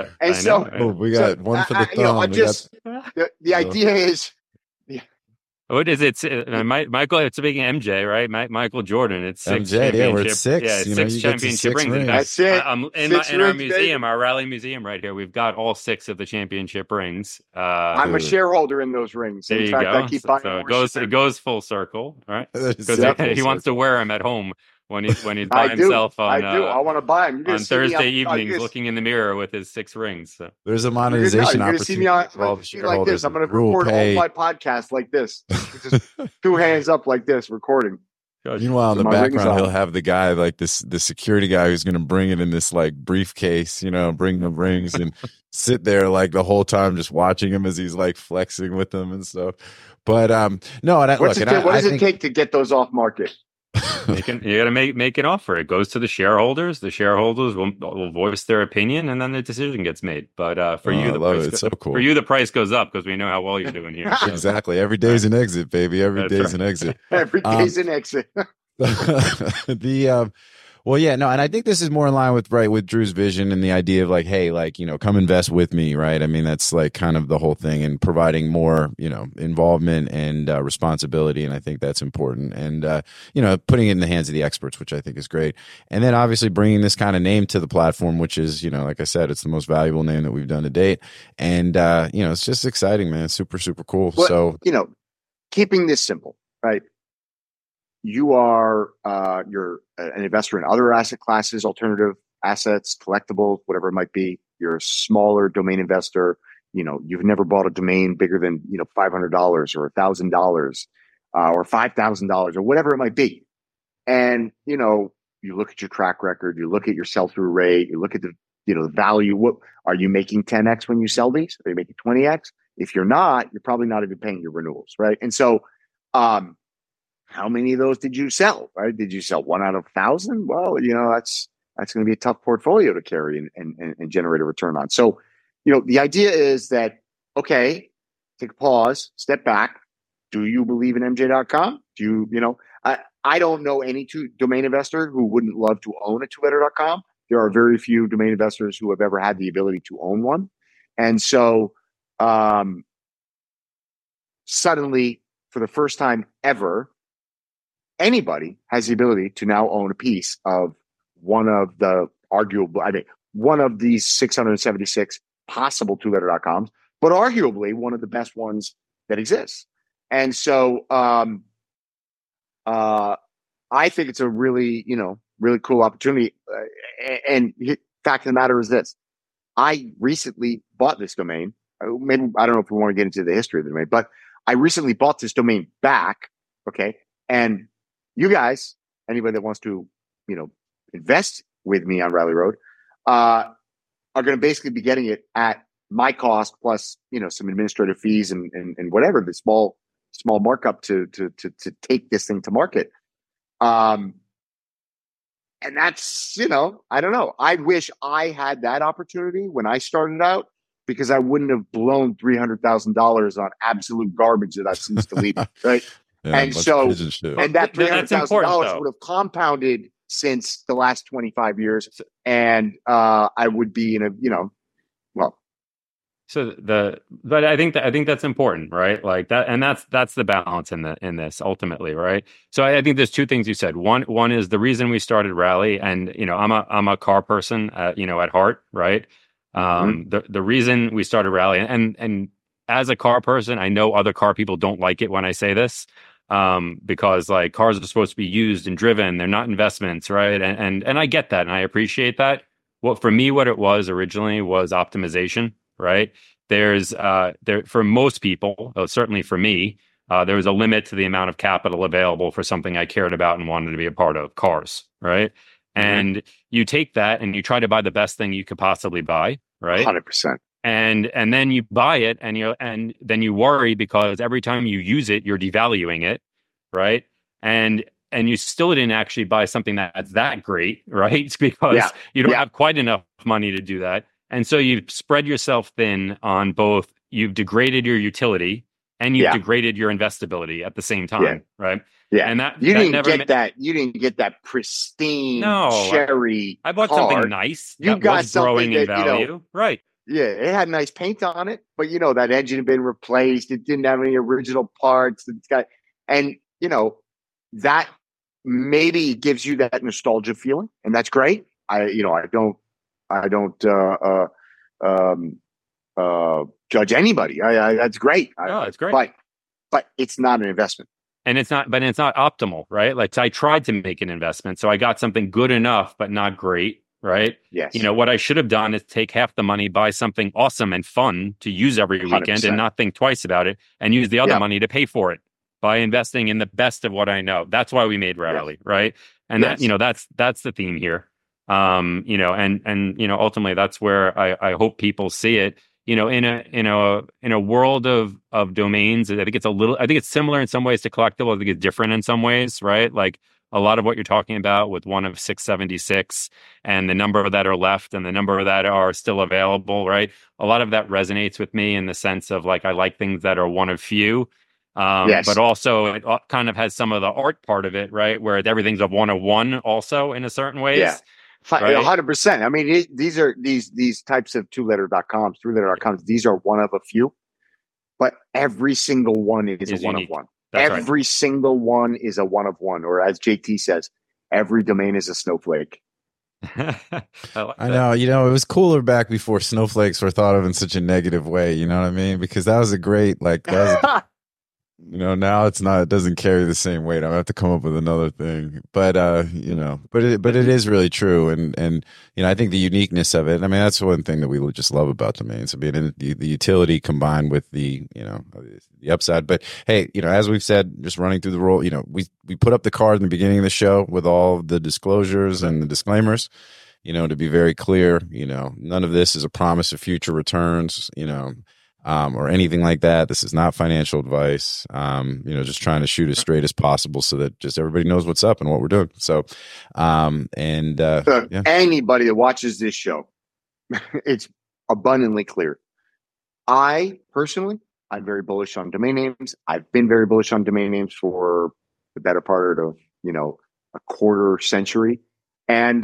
got one for the thumb. The idea is. What is it? Michael, it's speaking MJ, right? Michael Jordan. It's 6 MJ, yeah, we're at 6. Yeah, 6 championship rings. That's it. In our museum, our Rally Museum right here, we've got all 6 of the championship rings. I'm a shareholder in those rings. There you go. I keep buying it goes full circle, right? Because he wants to wear them at home when he's by himself on. I do. I want to buy them on Thursday evenings, looking in the mirror with his 6 rings. So. There's a monetization opportunity. You're going to see me like this. I'm going to record all my podcasts like this. Just 2 hands up like this, recording. Meanwhile, in the background, he'll have the guy like the security guy who's going to bring it in this like briefcase, bring the rings and sit there like the whole time just watching him as he's like flexing with them and stuff. But no, what does it take to get those off market? You got to make an offer. It goes to the shareholders. The shareholders will voice their opinion, and then the decision gets made. But for you, the price goes up because we know how well you're doing here. Exactly. Every day's an exit, baby. Every day's an exit. Every day's an exit. Well, yeah, no, and I think this is more in line with Drew's vision and the idea of like, hey, like, come invest with me, right? I mean, that's like kind of the whole thing, and providing more, involvement and responsibility, and I think that's important, and putting it in the hands of the experts, which I think is great, and then obviously bringing this kind of name to the platform, which is, like I said, it's the most valuable name that we've done to date, and it's just exciting, man. It's super, super cool. But, so keeping this simple, right? You are you're an investor in other asset classes, alternative assets, collectibles, whatever it might be. You're a smaller domain investor. You've never bought a domain bigger than $500 or $1,000 or $5,000 or whatever it might be. And you look at your track record, you look at your sell-through rate, you look at the the value. What are you making 10x when you sell these? Are you making 20x? If you're not, you're probably not even paying your renewals, right? And so, how many of those did you sell? Right? Did you sell 1 out of 1,000? Well, that's going to be a tough portfolio to carry and generate a return on. So, the idea is that, okay, take a pause, step back. Do you believe in MJ.com? Do you, I don't know any domain investor who wouldn't love to own a two-letter.com. There are very few domain investors who have ever had the ability to own one. And so, suddenly, for the first time ever, anybody has the ability to now own a piece of one of these 676 possible two-letter.coms, but arguably one of the best ones that exists. And so I think it's a really, really cool opportunity. And the fact of the matter is this: I recently bought this domain. Maybe I don't know if we want to get into the history of the domain, but I recently bought this domain back. Okay. And you guys, anybody that wants to, invest with me on Rally Road, are going to basically be getting it at my cost plus, some administrative fees and whatever, the small markup to take this thing to market. And that's, I don't know. I wish I had that opportunity when I started out, because I wouldn't have blown $300,000 on absolute garbage that I've since deleted. Right. And so, and that $300,000 would have compounded since the last 25 years. And I would be in a, but I think that's important, right? Like that, and that's the balance in this ultimately, right? So I think there's two things you said. One is the reason we started Rally, and I'm a car person, at heart, right? The reason we started Rally, and as a car person, I know other car people don't like it when I say this, because like cars are supposed to be used and driven, they're not investments, right? And I get that, and I appreciate that. For me, what it was originally was optimization. Right. There's for most people, certainly for me, there was a limit to the amount of capital available for something I cared about and wanted to be a part of, cars. Right. And you take that and you try to buy the best thing you could possibly buy. Right. 100%. And then you buy it and then you worry because every time you use it, you're devaluing it. Right. And you still didn't actually buy something that's that great. Right. It's because you don't have quite enough money to do that. And so you've spread yourself thin on both. You've degraded your utility and you've degraded your investability at the same time, right? Yeah, and you didn't get that pristine cherry. I bought something nice. You got something growing in value, right? Yeah, it had nice paint on it, but that engine had been replaced. It didn't have any original parts. And that maybe gives you that nostalgia feeling, and that's great. I don't judge anybody. That's great. It's great. But it's not an investment. And it's not optimal, right? Like I tried to make an investment. So I got something good enough, but not great, right? Yes. What I should have done is take half the money, buy something awesome and fun to use every weekend 100%. And not think twice about it, and use the other money to pay for it by investing in the best of what I know. That's why we made Rally, right? And that's the theme here. Ultimately that's where I hope people see it, in a world of domains. I think it's similar in some ways to collectible. I think it's different in some ways, right? Like a lot of what you're talking about with one of 676 and the number that are left and the number that are still available, right? A lot of that resonates with me in the sense of like, I like things that are one of few. But also it kind of has some of the art part of it, right? Where everything's a one of one also in a certain ways. Yeah. 100%. I mean, these types of three-letter.coms, these are one of a few, but every single one is a one unique. Of one. That's every single one is a one of one, or as JT says, every domain is a snowflake. I know, it was cooler back before snowflakes were thought of in such a negative way. You know what I mean? Because that was a great, now it's not, it doesn't carry the same weight. I'm gonna have to come up with another thing, but it is really true. And I think the uniqueness of it, I mean, that's one thing that we just love about domains. I mean, the utility combined with the upside. But hey, as we've said, just running through the role, we put up the card in the beginning of the show with all the disclosures and the disclaimers, to be very clear, none of this is a promise of future returns, or anything like that. This is not financial advice. Just trying to shoot as straight as possible so that just everybody knows what's up and what we're doing. So, anybody that watches this show, it's abundantly clear. I'm very bullish on domain names. I've been very bullish on domain names for the better part of, a quarter century. And,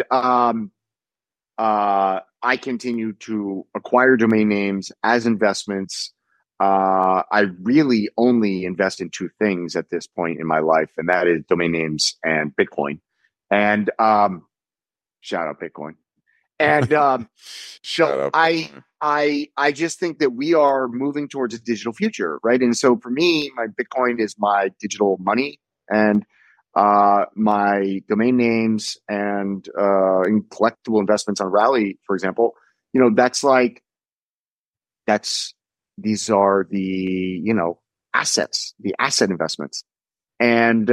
I continue to acquire domain names as investments. I really only invest in two things at this point in my life, and that is domain names and Bitcoin. And shout out Bitcoin. And so I just think that we are moving towards a digital future, right? And so for me, my Bitcoin is my digital money, and my domain names and in collectible investments on Rally, for example, these are the, assets, the asset investments. And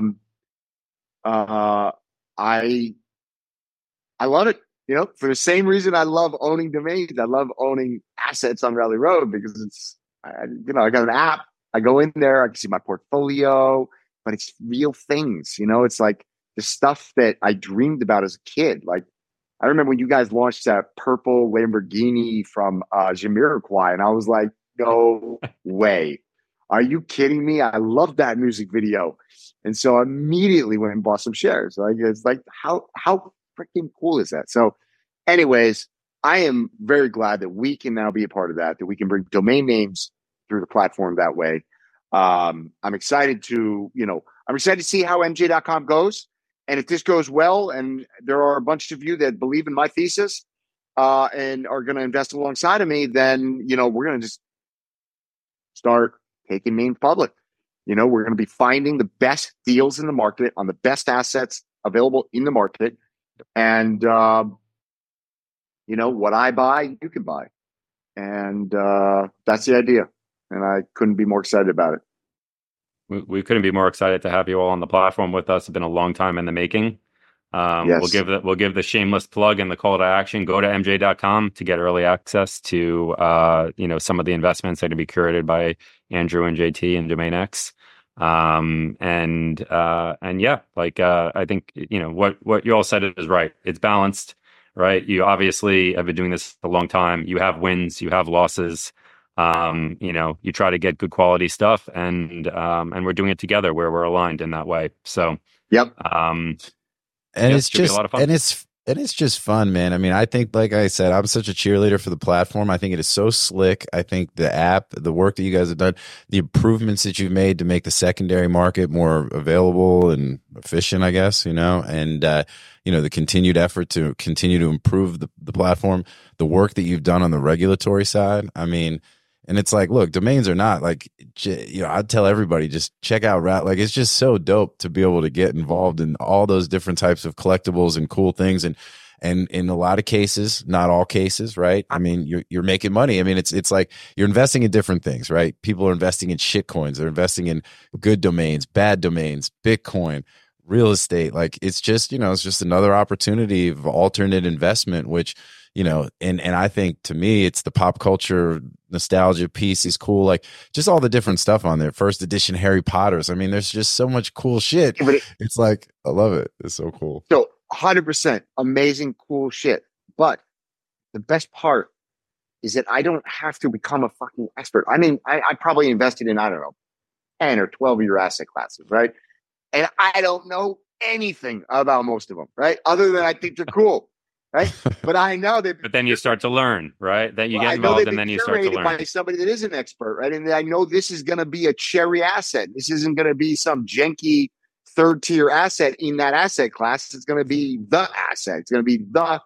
I love it, for the same reason I love owning domains. I love owning assets on Rally Road because I got an app. I go in there, I can see my portfolio, but it's real things, it's like the stuff that I dreamed about as a kid. Like, I remember when you guys launched that purple Lamborghini from Jamiroquai, and I was like, no way. Are you kidding me? I love that music video. And so I immediately went and bought some shares. Like, it's like, how freaking cool is that? So anyways, I am very glad that we can now be a part of that we can bring domain names through the platform that way. I'm excited to see how MJ.com goes. And if this goes well, and there are a bunch of you that believe in my thesis and are going to invest alongside of me, then, we're going to just start taking names public. We're going to be finding the best deals in the market on the best assets available in the market. And, what I buy, you can buy. And that's the idea. And I couldn't be more excited about it. We couldn't be more excited to have you all on the platform with us. It's been a long time in the making. Yes. We'll give the shameless plug and the call to action. Go to MJ.com to get early access to some of the investments that are to be curated by Andrew and JT and Domain X. I think what you all said is right. It's balanced, right? You obviously have been doing this a long time. You have wins, you have losses. You try to get good quality stuff, and we're doing it together where we're aligned in that way. So, yep. It's just a lot of fun. And it's just fun, man. I mean, I think, like I said, I'm such a cheerleader for the platform. I think it is so slick. I think the app, the work that you guys have done, the improvements that you've made to make the secondary market more available and efficient, I guess, and, the continued effort to continue to improve the platform, the work that you've done on the regulatory side. I mean, and it's like, look, domains are not like, I'd tell everybody, just check out like, it's just so dope to be able to get involved in all those different types of collectibles and cool things. And in a lot of cases, not all cases, right? I mean, you're making money. I mean, it's like you're investing in different things, right? People are investing in shit coins. They're investing in good domains, bad domains, Bitcoin, real estate. Like, it's just, it's just another opportunity of alternate investment, which, and I think, to me, it's the pop culture nostalgia piece is cool. Like, just all the different stuff on there. First edition Harry Potters. I mean, there's just so much cool shit. It's like, I love it. It's so cool. So 100% amazing, cool shit. But the best part is that I don't have to become a fucking expert. I mean, I probably invested in, 10 or 12 of your asset classes, right? And I don't know anything about most of them, right? Other than I think they're cool. Right, but I know that. But then you start to learn, right? That you get involved, and then you start to learn. By somebody that is an expert, right? And I know this is going to be a cherry asset. This isn't going to be some janky third-tier asset in that asset class. It's going to be the asset. It's going to be the,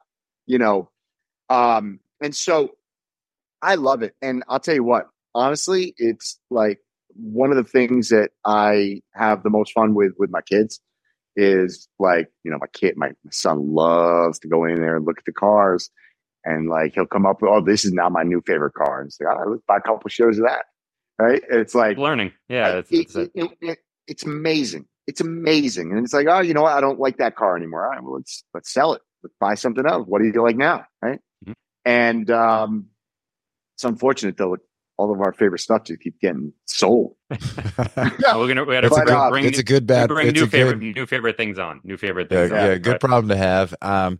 and so I love it. And I'll tell you what, honestly, it's like one of the things that I have the most fun with my kids. Is like, my son loves to go in there and look at the cars, and like he'll come up with, oh, this is now my new favorite car, and it's like, let's buy a couple shares of that, right? It's like learning, yeah. It's amazing. It's amazing, and it's like, oh, you know what? I don't like that car anymore. All right, well, let's sell it. Let's buy something else. What do you like now, right? Mm-hmm. And it's unfortunate though. All of our favorite stuff just keep getting sold. We got to bring new favorite things on. New favorite things. Yeah, good problem to have. I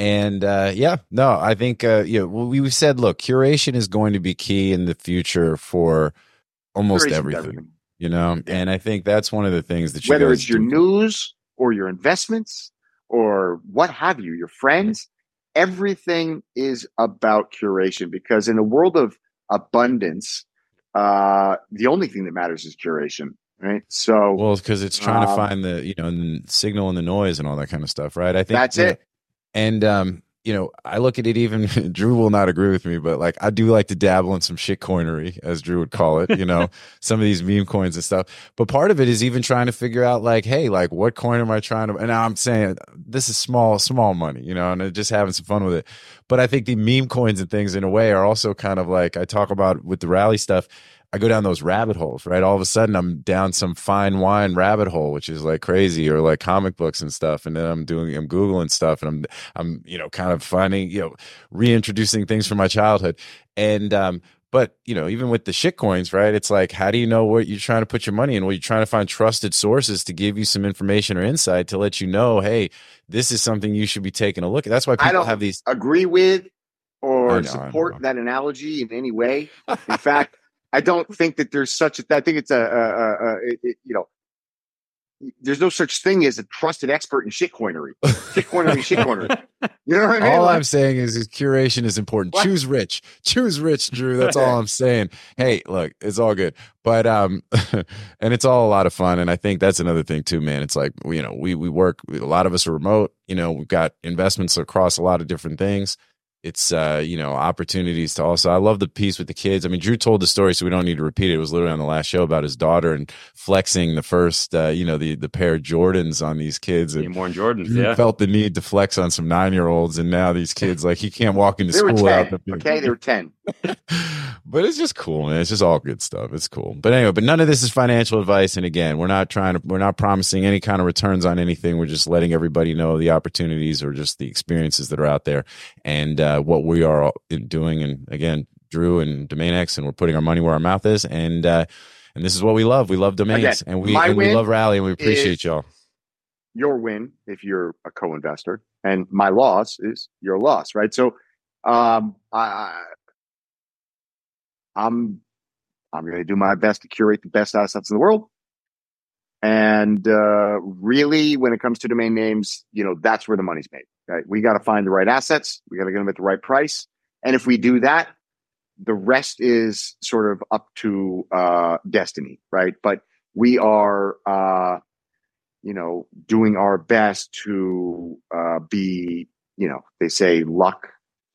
think we said, look, curation is going to be key in the future for almost everything. And I think that's one of the things that whether it's your news or your investments or what have you, your friends, everything is about curation, because in a world of abundance, the only thing that matters is curation, right? So, well, because it's trying to find the signal and the noise and all that kind of stuff, right? I think that's it. And I look at it, even Drew will not agree with me, but like, I do like to dabble in some shit coinery, as Drew would call it, some of these meme coins and stuff. But part of it is even trying to figure out, like, hey, like, what coin am I trying to, and I'm saying this is small money, and just having some fun with it. But I think the meme coins and things, in a way, are also kind of like, I talk about with the rally stuff, I go down those rabbit holes, right? All of a sudden I'm down some fine wine rabbit hole, which is like crazy, or like comic books and stuff. And then I'm Googling stuff, and I'm kind of finding, reintroducing things from my childhood. And, but even with the shit coins, right? It's like, how do you know what you're trying to put your money in? Well, you're trying to find trusted sources to give you some information or insight to let you know, hey, this is something you should be taking a look at. That's why people have these. Agree with or support that analogy in any way. In fact, I don't think that there's such a, I think it's there's no such thing as a trusted expert in shitcoinery. Shitcoinery. You know what I mean? All I'm saying is curation is important. What? Choose rich, Drew. That's all I'm saying. Hey, look, it's all good, but and it's all a lot of fun. And I think that's another thing too, man. It's like, we work. A lot of us are remote. We've got investments across a lot of different things. It's, opportunities to also, I love the piece with the kids. I mean, Drew told the story, so we don't need to repeat it. It was literally on the last show about his daughter and flexing the first, the pair of Jordans on these kids. And more Jordans, Drew felt the need to flex on some 9-year-olds. And now these kids, like, he can't walk into school without them. Okay, they were 10. But it's just cool, man. It's just all good stuff. It's cool. But anyway, none of this is financial advice. And again, we're not promising any kind of returns on anything. We're just letting everybody know the opportunities or just the experiences that are out there and what we are doing. And again, Drew and DomainX, and we're putting our money where our mouth is. And this is what we love. We love domains, again, and we love Rally, and we appreciate y'all. Your win if you're a co-investor, and my loss is your loss, right? So, I'm going to do my best to curate the best assets in the world. And really, when it comes to domain names, that's where the money's made. Right? We got to find the right assets. We got to get them at the right price. And if we do that, the rest is sort of up to destiny, right? But we are, doing our best to be, they say luck.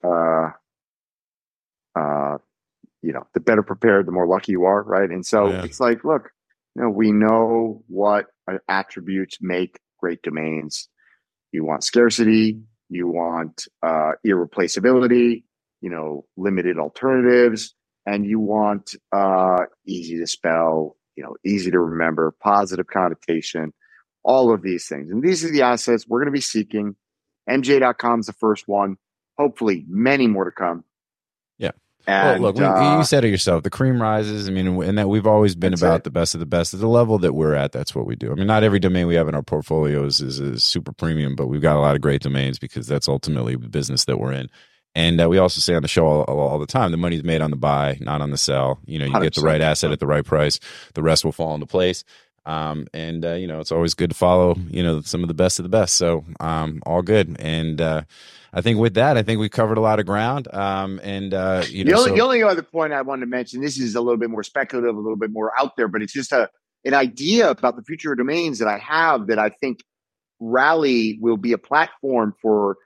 The better prepared, the more lucky you are, right? And so It's like, look, we know what attributes make great domains. You want scarcity, you want irreplaceability, limited alternatives, and you want easy to spell, easy to remember, positive connotation, all of these things. And these are the assets we're going to be seeking. MJ.com is the first one. Hopefully, many more to come. Yeah. And, look, you said it yourself. The cream rises. I mean, and that we've always been about the best of the best. At the level that we're at, that's what we do. I mean, not every domain we have in our portfolio is super premium, but we've got a lot of great domains because that's ultimately the business that we're in. And we also say on the show all the time, the money's made on the buy, not on the sell. You get the right asset at the right price. The rest will fall into place. It's always good to follow, some of the best of the best. So all good. And I think with that, we covered a lot of ground. The only other point I wanted to mention, this is a little bit more speculative, a little bit more out there, but it's just an idea about the future of domains that I have that I think Rally will be a platform for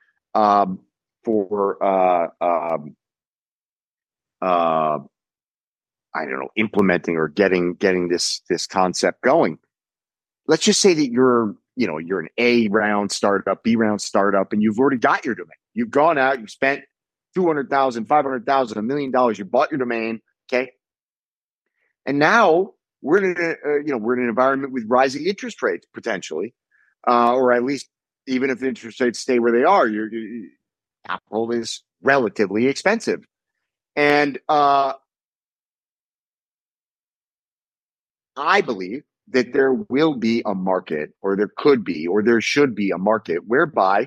implementing or getting this concept going. Let's just say that you're an A round startup, B round startup, and you've already got your domain. You've gone out, you've spent $200,000, $500,000, $1 million. You bought your domain, okay? And now we're in an environment with rising interest rates potentially, or at least even if the interest rates stay where they are, your capital is relatively expensive, and I believe that there will be a market, or there could be, or there should be a market whereby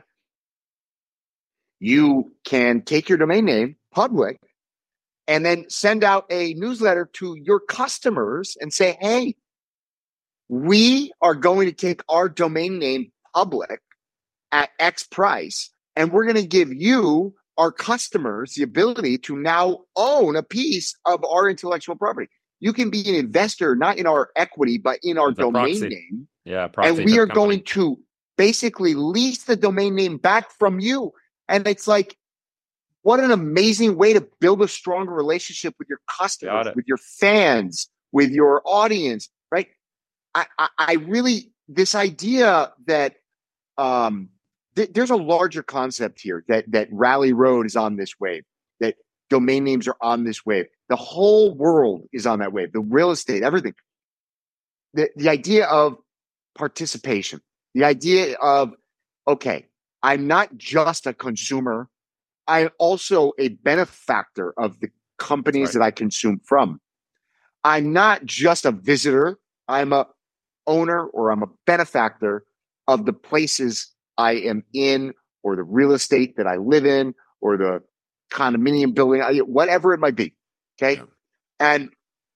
you can take your domain name public and then send out a newsletter to your customers and say, hey, we are going to take our domain name public at X price, and we're going to give you, our customers, the ability to now own a piece of our intellectual property. You can be an investor, not in our equity, but in our domain name. Yeah, and we are going to basically lease the domain name back from you. And it's like, what an amazing way to build a stronger relationship with your customers, with your fans, with your audience, right? I really, this idea that there's a larger concept here, that Rally Road is on this wave, that domain names are on this wave. The whole world is on that wave. The real estate, everything. The idea of participation, the idea of, okay, I'm not just a consumer. I'm also a benefactor of the companies that I consume from. I'm not just a visitor. I'm a owner, or I'm a benefactor of the places I am in, or the real estate that I live in, or the condominium building, whatever it might be. Okay. Yeah. And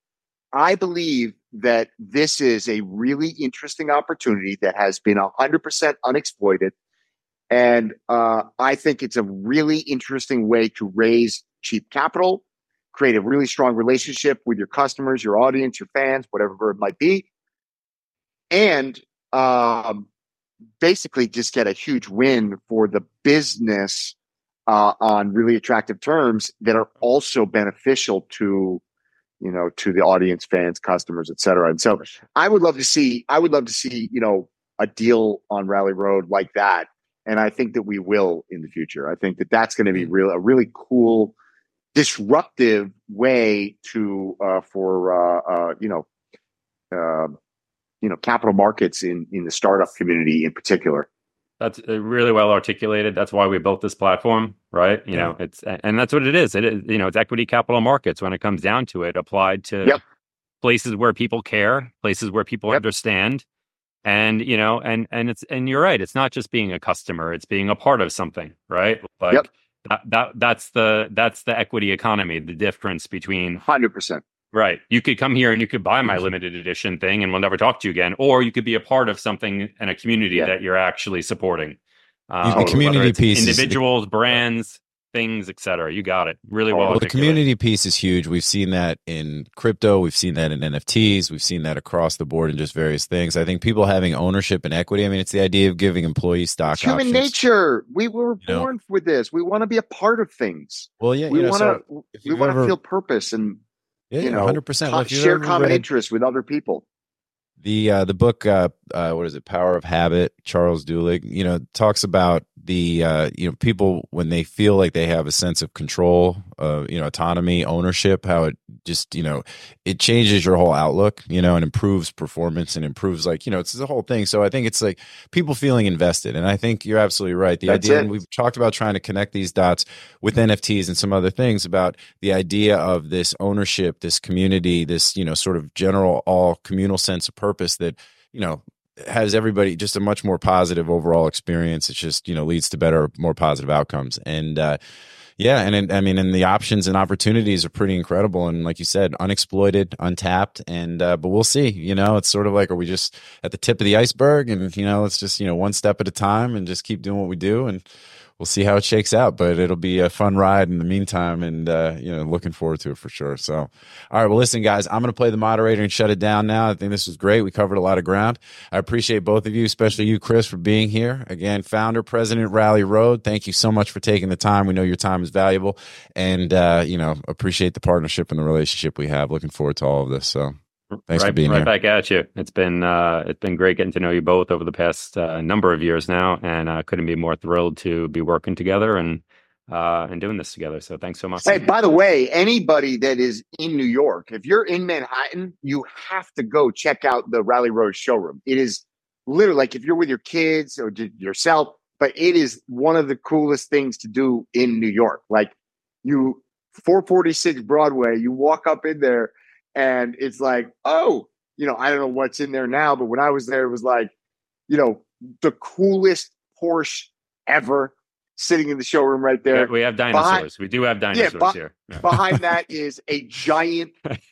I believe that this is a really interesting opportunity that has been 100% unexploited. And I think it's a really interesting way to raise cheap capital, create a really strong relationship with your customers, your audience, your fans, whatever it might be. And basically just get a huge win for the business on really attractive terms that are also beneficial to, to the audience, fans, customers, et cetera. And so I would love to see, a deal on Rally Road like that. And I think that we will in the future. I think that that's going to be a really cool, disruptive way to for capital markets in the startup community in particular. That's really well articulated. That's why we built this platform, right? You know, and that's what it is. It is, it's equity capital markets when it comes down to it, applied to places where people care, places where people understand. And, and you're right. It's not just being a customer, it's being a part of something, right? Like that's the equity economy, the difference between 100%. Right. You could come here and you could buy my limited edition thing and we'll never talk to you again. Or you could be a part of something and a community that you're actually supporting. The community piece, individuals, brands, things, etc. You got it. Really well. The community piece is huge. We've seen that in crypto. We've seen that in NFTs. We've seen that across the board in just various things. I think people having ownership and equity. I mean, it's the idea of giving employees stock options. Human nature. We were born with this. We want to be a part of things. Well, yeah, we want to feel purpose and 100%. Share common interests with other people. The book, what is it? Power of Habit. Charles Duhigg, talks about the people when they feel like they have a sense of control, autonomy, ownership. How it just it changes your whole outlook, and improves performance and improves it's the whole thing. So I think it's like people feeling invested, and I think you're absolutely right. The idea, and we've talked about trying to connect these dots with NFTs and some other things about the idea of this ownership, this community, this sort of general all communal sense of purpose that has everybody just a much more positive overall experience. It's just leads to better, more positive outcomes. And and the options and opportunities are pretty incredible. And like you said, unexploited, untapped. And but we'll see. It's sort of like, are we just at the tip of the iceberg? And let's just one step at a time and just keep doing what we do, and we'll see how it shakes out, but it'll be a fun ride in the meantime, and looking forward to it for sure. So, all right, well, listen, guys, I'm going to play the moderator and shut it down now. I think this was great. We covered a lot of ground. I appreciate both of you, especially you, Chris, for being here. Again, founder, president, Rally Road. Thank you so much for taking the time. We know your time is valuable, and appreciate the partnership and the relationship we have. Looking forward to all of this. So. Thanks for being here. Right back at you. It's been great getting to know you both over the past number of years now, and couldn't be more thrilled to be working together and doing this together. So thanks so much. Hey, by the way, anybody that is in New York, if you're in Manhattan, you have to go check out the Rally Road showroom. It is literally like if you're with your kids or yourself, but it is one of the coolest things to do in New York. Like 446 Broadway, you walk up in there. And it's like, I don't know what's in there now, but when I was there, it was like, the coolest Porsche ever sitting in the showroom right there. We have dinosaurs. We do have dinosaurs here. Yeah. Behind that is a giant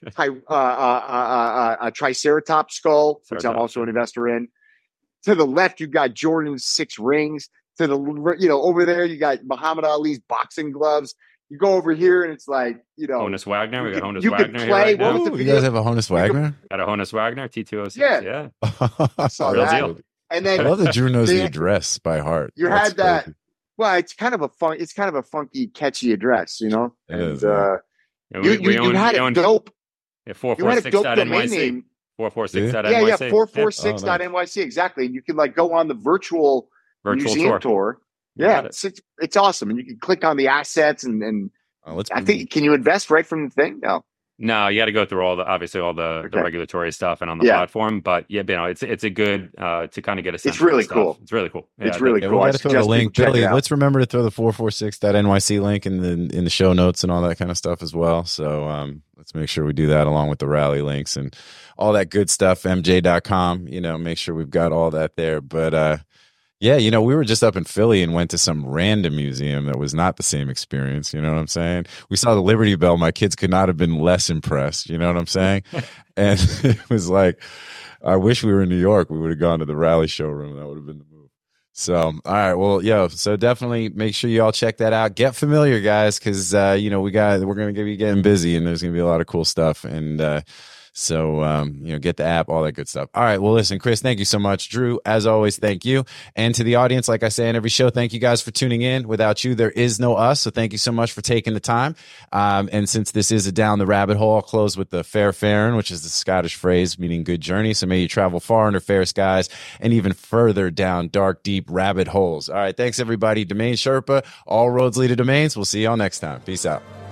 a Triceratops skull, which I'm also an investor in. To the left, you've got Jordan's 6 rings. To the over there, you got Muhammad Ali's boxing gloves. You go over here and it's like, Honus Wagner. We got Honus you Wagner could play. here right now. You guys have a Honus Wagner? Got a Honus Wagner T206. Yeah. I saw Real that. deal. And then I love that Drew knows the address by heart. You That's had that. crazy. Well, it's kind of a funky, catchy address, It and is, you had it dope. Yeah, You had a dope domain 446.nyc. name. 446.nyc. Yeah, 446.nyc, exactly. And you can go on the virtual museum tour. Yeah, it's awesome. And you can click on the assets and I think, can you invest right from the thing? No, you got to go through all the regulatory stuff and on the platform. But it's a good to kind of get a sense. It's really cool. It's really cool. It's really cool. We got to throw the link, Billy. Let's remember to throw the 446.nyc link in the show notes and all that kind of stuff as well. So let's make sure we do that along with the rally links and all that good stuff. MJ.com. Make sure we've got all that there. But Yeah, we were just up in Philly and went to some random museum that was not the same experience. You know what I'm saying? We saw the Liberty Bell. My kids could not have been less impressed. You know what I'm saying? And it was like, I wish we were in New York. We would have gone to the Rally showroom. That would have been the move. So, all right. Well, so definitely make sure you all check that out. Get familiar, guys, because, we're going to be getting busy and there's going to be a lot of cool stuff. And, so, get the app, all that good stuff. All right. Well, listen, Chris, thank you so much. Drew, as always, thank you. And to the audience, like I say in every show, thank you guys for tuning in. Without you, there is no us. So thank you so much for taking the time. And since this is a Down the Rabbit Hole, I'll close with the fair farin, which is the Scottish phrase meaning good journey. So may you travel far under fair skies and even further down dark, deep rabbit holes. All right. Thanks, everybody. Domain Sherpa, all roads lead to domains. We'll see y'all next time. Peace out.